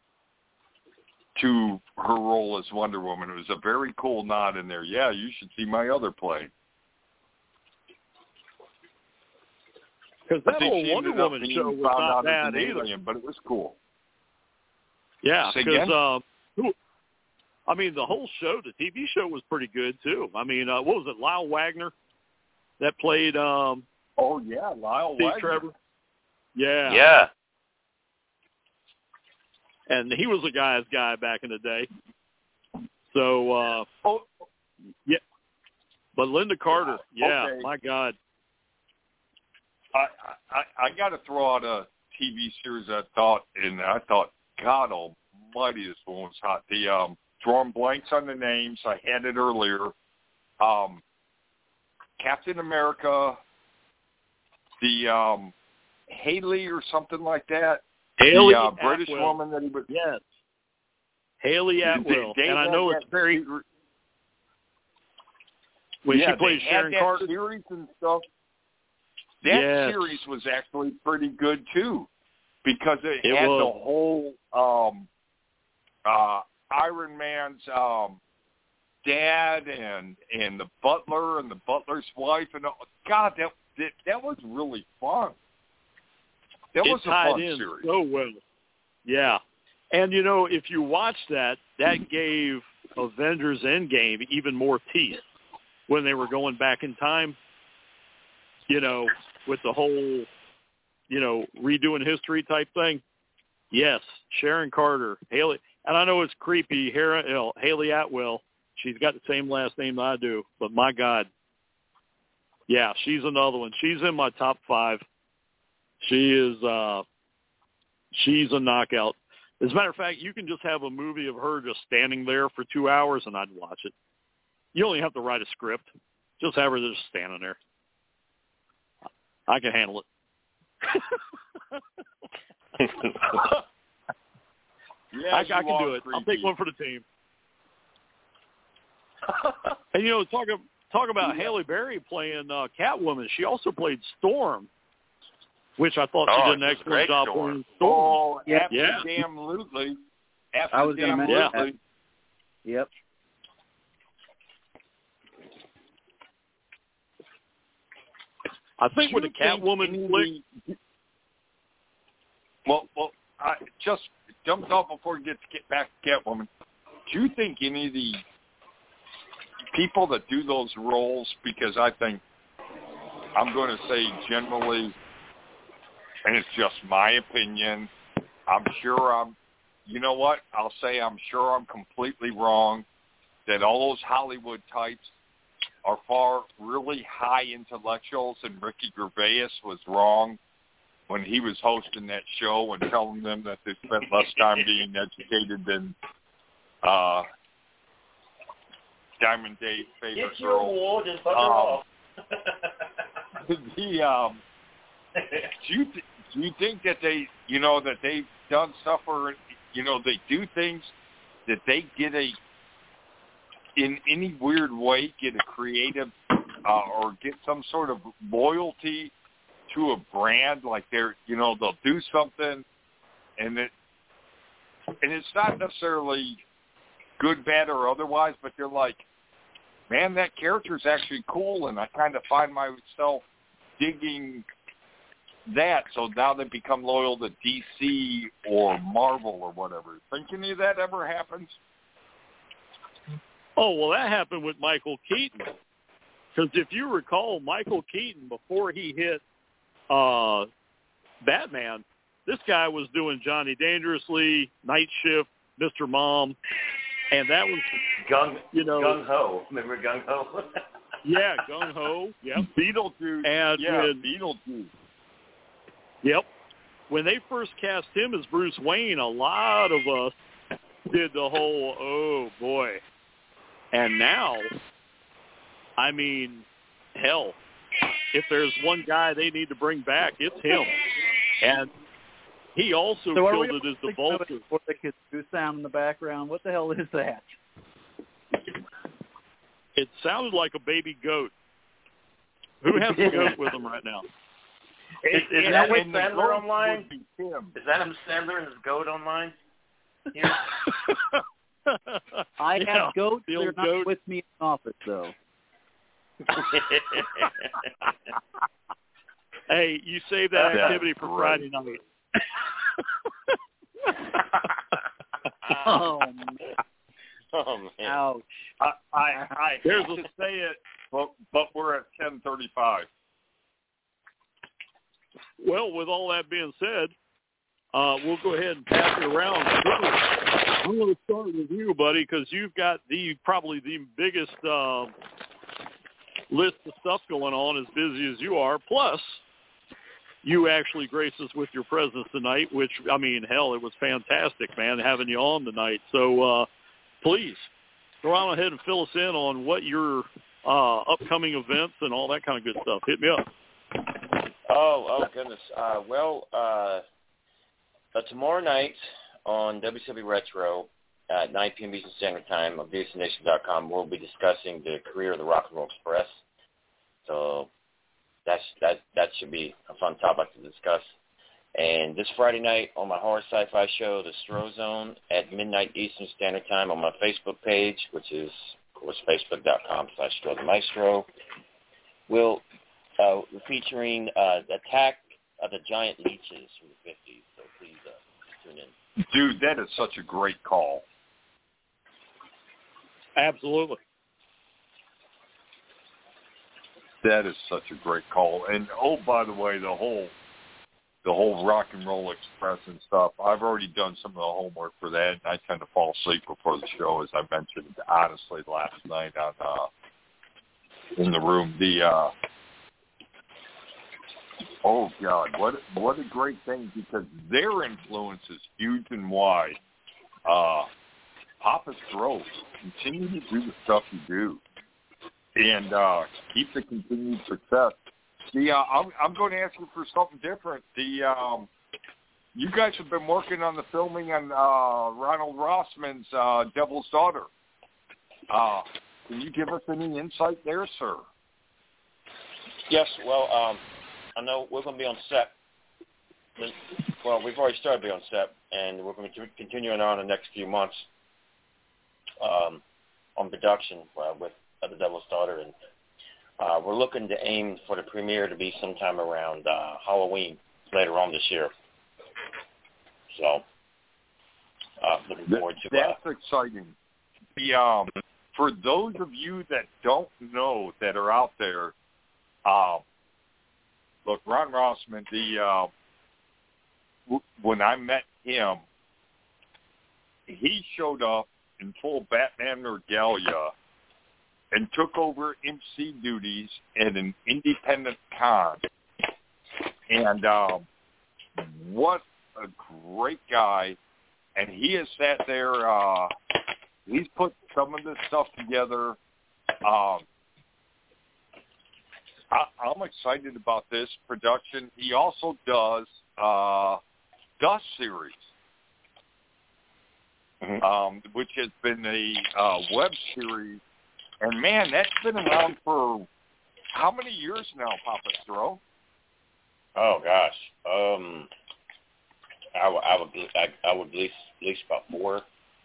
C: to her role as Wonder Woman. It was a very cool nod in there. Yeah, you should see my other plane.
B: Because that whole Wonder Woman show was not bad either.
C: Alien, but it was cool.
B: Yeah, because I mean, the whole show, the TV show, was pretty good too. I mean, what was it, Lyle Wagner that played?
C: Oh yeah, Lyle
B: Steve
C: Wagner.
B: Trevor. Yeah.
E: Yeah.
B: And he was a guy's guy back in the day. So, yeah. But Linda Carter, yeah,
C: okay.
B: My God.
C: I got to throw out a TV series I thought, God almighty, this one was hot. The drawing blanks on the names. I had it earlier. Captain America, the Haley or something like that.
B: Haley
C: the British
B: Atwell.
C: woman that he was.
B: Yes. Haley Atwell. And I know it's very. When she plays Sharon Carter.
C: Series and stuff. That series was actually pretty good too, because it had the whole Iron Man's dad and the butler and the butler's wife and God, that was really fun. That was a fun series.
B: So well. Yeah. And if you watch that gave Avengers Endgame even more teeth when they were going back in time. With the whole, redoing history type thing. Yes, Sharon Carter, Haley, and I know it's creepy. Haley Atwell, she's got the same last name I do, but my God, yeah, she's another one. She's in my top 5. She is, she's a knockout. As a matter of fact, you can just have a movie of her just standing there for 2 hours, and I'd watch it. You only have to write a script. Just have her just standing there. I can handle it.
C: Yeah,
B: I can do it. I'll take one for the team. And talk about Halle Berry playing Catwoman. She also played Storm, which I thought she did an excellent job playing Storm.
C: Oh, absolutely.
D: I was going to mention that. Yep.
B: I think with the Catwoman flick.
C: Well, I just jumped off before we get back to Catwoman. Do you think any of the people that do those roles, because I think I'm going to say generally, and it's just my opinion, you know what? I'll say I'm sure I'm completely wrong, that all those Hollywood types are far really high intellectuals, and Ricky Gervais was wrong when he was hosting that show and telling them that they spent less time being educated than Diamond Dave's favorite
E: Get your
C: girl.
E: award and fuck her off.
C: Do you think that they, that they've done stuff or, they do things that they get in any weird way, get a creative or get some sort of loyalty to a brand, like they'll do something and it's not necessarily good, bad, or otherwise, but they're like, man, that character's actually cool, and I kind of find myself digging that, so now they become loyal to DC or Marvel or whatever. Think any of that ever happens?
B: Oh, well, that happened with Michael Keaton. Because if you recall, Michael Keaton, before he hit Batman, this guy was doing Johnny Dangerously, Night Shift, Mr. Mom, and that was
E: Gung Ho. Remember Gung Ho?
B: Yeah, Gung Ho. Yep.
C: Beetlejuice.
B: And
C: Beetlejuice.
B: Yep. When they first cast him as Bruce Wayne, a lot of us did the whole, oh boy. And now, I mean, hell, if there's one guy they need to bring back, it's him. And he also killed it as the Vulture.
D: For the kazoo sound in the background, what the hell is that?
B: It sounded like a baby goat. Who has a goat with him right now?
E: Is that with Sandler online? Is Adam Sandler and his goat online? Here?
D: I have goats. They're not
B: goat.
D: with me in the office, though.
B: Hey, you save that activity for Friday night.
D: Oh, man.
F: Oh, man.
D: Ouch.
C: I hate to say it, but we're at 10:35.
B: Well, with all that being said, we'll go ahead and pass it around. I'm going to start with you, buddy, because you've got probably the biggest list of stuff going on, as busy as you are. Plus, you actually graced us with your presence tonight, which, I mean, hell, it was fantastic, man, having you on tonight. So please, go on ahead and fill us in on what your upcoming events and all that kind of good stuff. Hit me up.
F: Oh goodness. Tomorrow night on WCW Retro at 9 p.m. Eastern Standard Time on VSNation.com, we'll be discussing the career of the Rock and Roll Express. So that should be a fun topic to discuss. And this Friday night on my horror sci-fi show, The Stro Zone, at midnight Eastern Standard Time on my Facebook page, which is, of course, facebook.com/StroTheMaestro, we're featuring Attack of the Giant Leeches from the 50s. So please tune in.
C: Dude, that is such a great call.
B: Absolutely.
C: That is such a great call. And, oh, by the way, the whole Rock and Roll Express and stuff, I've already done some of the homework for that, and I tend to fall asleep before the show, as I mentioned, honestly, last night on in the room. Oh, God, what a great thing, because their influence is huge and wide. Papa Stro, continue to do the stuff you do, and keep the continued success. I'm going to ask you for something different. You guys have been working on the filming on Ronald Rossman's Devil's Daughter. Can you give us any insight there, sir?
F: Yes, well, I know we're going to be on set. Well, we've already started to be on set, and we're going to be continuing on the next few months on production with The Devil's Daughter, and we're looking to aim for the premiere to be sometime around Halloween later on this year. So, looking forward to that.
C: That's exciting. For those of you that don't know, that are out there, look, Ron Rossman, when I met him, he showed up in full Batman regalia and took over MC duties at an independent con. And what a great guy. And he has sat there, he's put some of this stuff together. I'm excited about this production. He also does Dust series, which has been a web series. And, man, that's been around for how many years now, Papa Stro?
F: Oh, gosh. I would at least about 4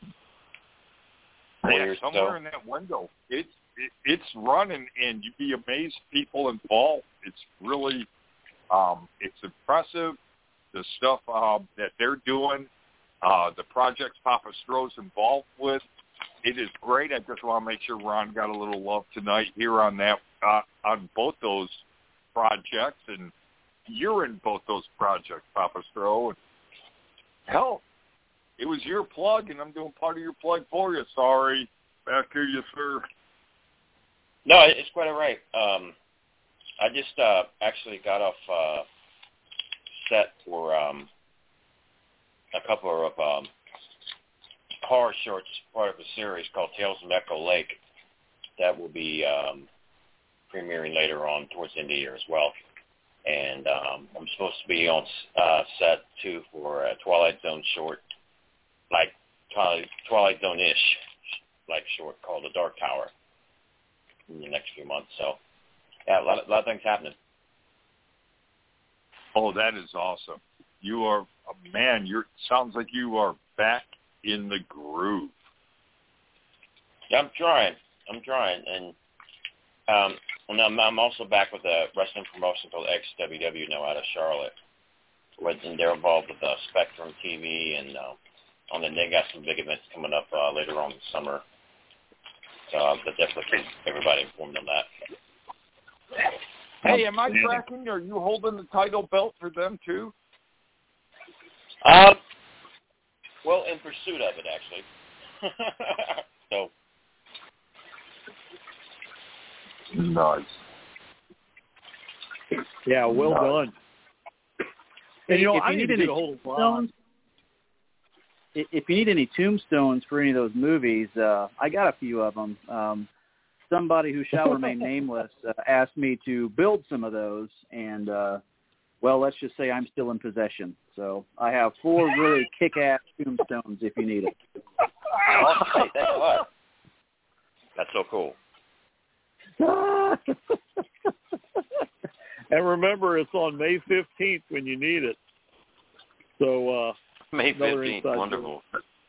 F: years.
C: Somewhere in that window. It's running, and you'd be amazed people involved. It's really it's impressive, the stuff that they're doing, the projects Papa Stro's involved with. It is great. I just want to make sure Ron got a little love tonight here on that, on both those projects, and you're in both those projects, Papa Stro. And hell, it was your plug, and I'm doing part of your plug for you. Sorry. Back to you, sir.
F: No, it's quite all right. I just actually got off set for a couple of horror shorts, part of a series called Tales from Echo Lake, that will be premiering later on towards the end of the year as well. And I'm supposed to be on set too for a Twilight Zone short, like Twilight Zone-ish, like short, called The Dark Tower. in the next few months. So, yeah, a lot of things happening.
C: Oh, that is awesome. You are, man, sounds like you are back in the groove.
F: Yeah, I'm trying. And I'm also back with a wrestling promotion called XWW now out of Charlotte. And they're involved with Spectrum TV, and they got some big events coming up later on in the summer. So I'll definitely keep everybody informed on that.
C: Hey, am I tracking? Are you holding the title belt for them too?
F: Well, in pursuit of it, actually. So.
C: Nice.
B: Yeah, well done. And, I need to get a hold of Ron.
D: If you need any tombstones for any of those movies, I got a few of them. Somebody who shall remain nameless asked me to build some of those, and, well, let's just say I'm still in possession. So I have 4 really kick-ass tombstones if you need it.
F: Oh, hey, thanks a lot. That's so cool.
B: And remember, it's on May 15th when you need it. So
F: May 15th, wonderful.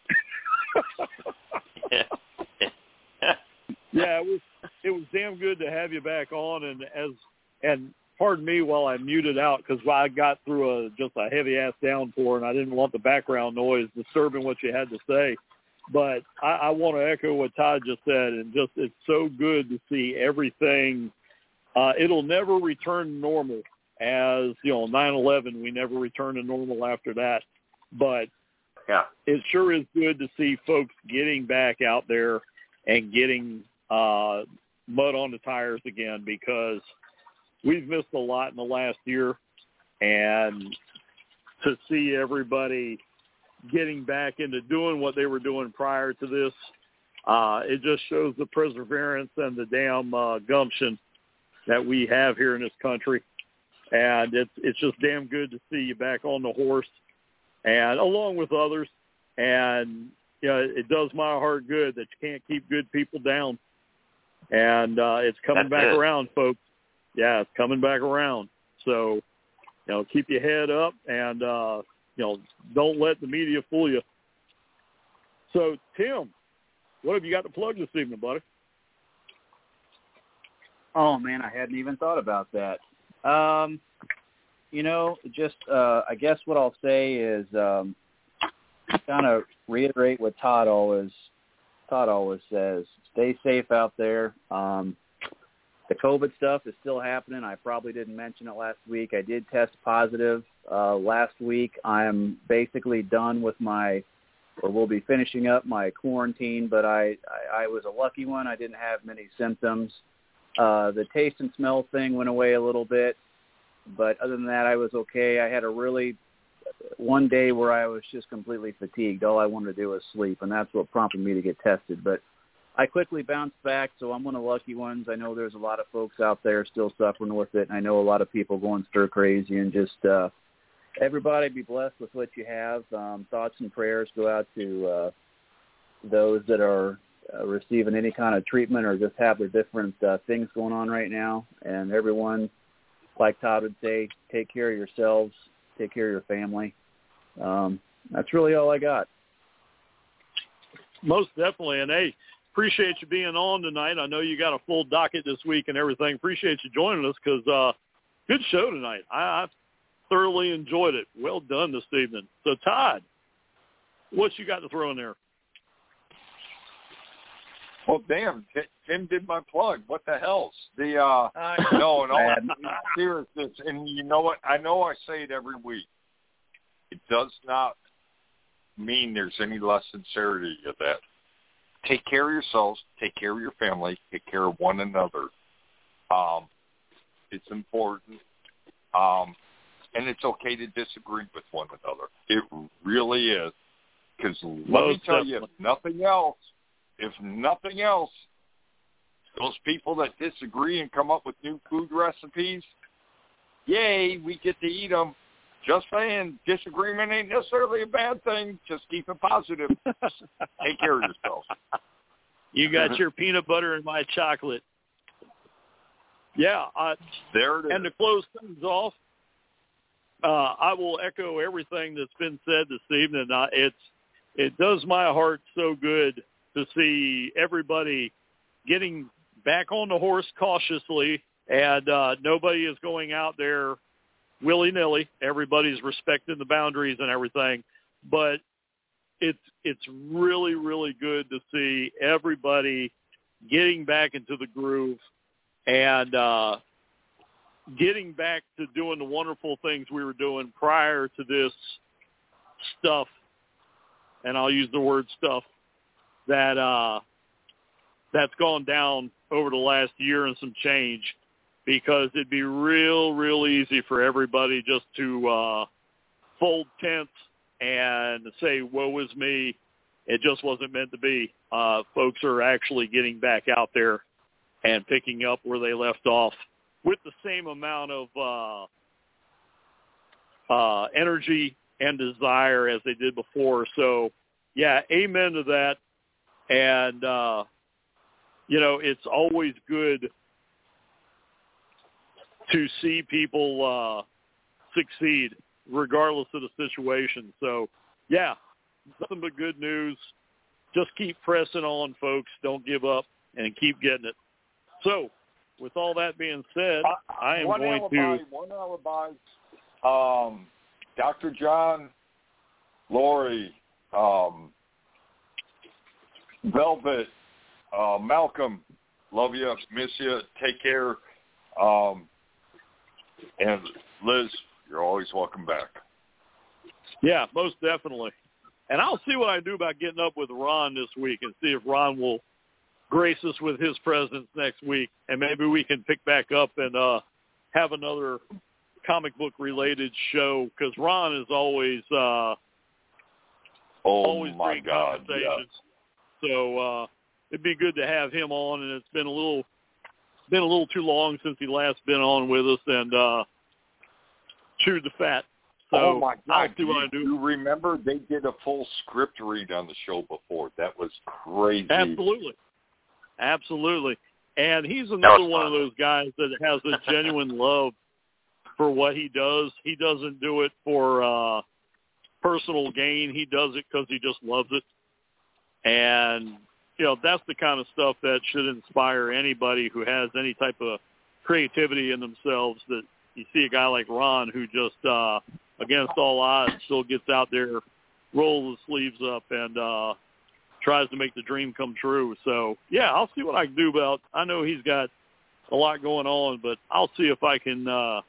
B: Yeah, it was damn good to have you back on, and pardon me while I muted out because I got through just a heavy ass downpour and I didn't want the background noise disturbing what you had to say. But I want to echo what Todd just said, and just it's so good to see everything. It'll never return to normal, as 9/11. We never returned to normal after that. But
F: yeah,
B: it sure is good to see folks getting back out there and getting mud on the tires again, because we've missed a lot in the last year, and to see everybody getting back into doing what they were doing prior to this, it just shows the perseverance and the damn gumption that we have here in this country. And it's just damn good to see you back on the horse, and along with others. And it does my heart good that you can't keep good people down. And it's coming back around, folks. Yeah, it's coming back around. So, keep your head up, and don't let the media fool you. So, Tim, what have you got to plug this evening, buddy?
D: Oh, man, I hadn't even thought about that. I guess what I'll say is kind of reiterate what Todd always says. Stay safe out there. The COVID stuff is still happening. I probably didn't mention it last week. I did test positive last week. I am basically done with we'll be finishing up my quarantine, but I was a lucky one. I didn't have many symptoms. The taste and smell thing went away a little bit, but other than that, I was okay. I had one day where I was just completely fatigued. All I wanted to do was sleep, and that's what prompted me to get tested. But I quickly bounced back, so I'm one of the lucky ones. I know there's a lot of folks out there still suffering with it, and I know a lot of people going stir crazy. And just everybody be blessed with what you have. Thoughts and prayers go out to those that are receiving any kind of treatment or just have their different things going on right now. And everyone, like Todd would say, take care of yourselves, take care of your family. That's really all I got.
B: Most definitely. And, hey, appreciate you being on tonight. I know you got a full docket this week and everything. Appreciate you joining us because good show tonight. I thoroughly enjoyed it. Well done this evening. So, Todd, what you got to throw in there?
C: Well, damn, Tim did my plug. What the hell's no, in all seriousness, and you know what? I know I say it every week. It does not mean there's any less sincerity of that. Take care of yourselves. Take care of your family. Take care of one another. It's important. And it's okay to disagree with one another. It really is. Because let me tell you, if nothing else, those people that disagree and come up with new food recipes, yay, we get to eat them. Just saying, disagreement ain't necessarily a bad thing. Just keep it positive. Take care of yourself.
B: You got your peanut butter and my chocolate. Yeah.
C: There it is.
B: And to close things off, I will echo everything that's been said this evening. It does my heart so good to see everybody getting back on the horse cautiously, and nobody is going out there willy-nilly. Everybody's respecting the boundaries and everything, but it's really, really good to see everybody getting back into the groove and getting back to doing the wonderful things we were doing prior to this stuff, and I'll use the word stuff, that's gone down over the last year and some change, because it'd be real easy for everybody just to fold tents and say, woe is me, it just wasn't meant to be. Folks are actually getting back out there and picking up where they left off with the same amount of energy and desire as they did before. So, yeah, amen to that. And, it's always good to see people succeed regardless of the situation. So, yeah, nothing but good news. Just keep pressing on, folks. Don't give up and keep getting it. So, with all that being said, I am going to...
C: One alibi. Dr. John, Lori, Velvet, Malcolm, love you, miss you, take care. And Liz, you're always welcome back.
B: Yeah, most definitely. And I'll see what I do about getting up with Ron this week and see if Ron will grace us with his presence next week, and maybe we can pick back up and have another comic book related show, because Ron is always always great conversations. Yeah. So it'd be good to have him on, and it's been a little too long since he last been on with us and chewed the fat. So
C: oh my God!
B: Do
C: you remember they did a full script read on the show before? That was crazy.
B: Absolutely. And he's another one of those guys that has a genuine love for what he does. He doesn't do it for personal gain. He does it because he just loves it. And, that's the kind of stuff that should inspire anybody who has any type of creativity in themselves, that you see a guy like Ron who just, against all odds, still gets out there, rolls his sleeves up, and tries to make the dream come true. So, yeah, I'll see what I can do about. I know he's got a lot going on, but I'll see if I can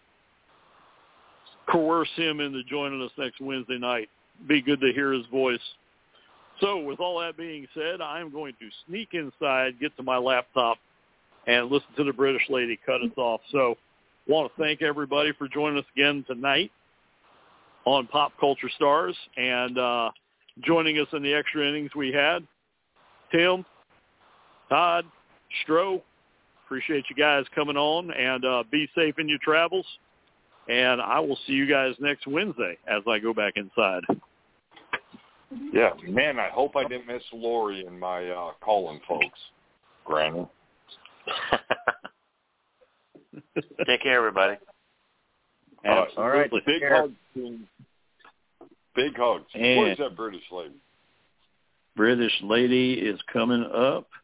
B: coerce him into joining us next Wednesday night. Be good to hear his voice. So, with all that being said, I'm going to sneak inside, get to my laptop, and listen to the British lady cut us off. So, I want to thank everybody for joining us again tonight on Pop Culture Stars, and joining us in the extra innings we had, Tim, Todd, Stro. Appreciate you guys coming on, and be safe in your travels. And I will see you guys next Wednesday as I go back inside.
C: Yeah, man, I hope I didn't miss Lori and my calling folks. Granny.
F: Take care, everybody.
B: All right.
C: Big hugs, team. Big hugs.
B: And
C: where's that British lady?
B: British lady is coming up.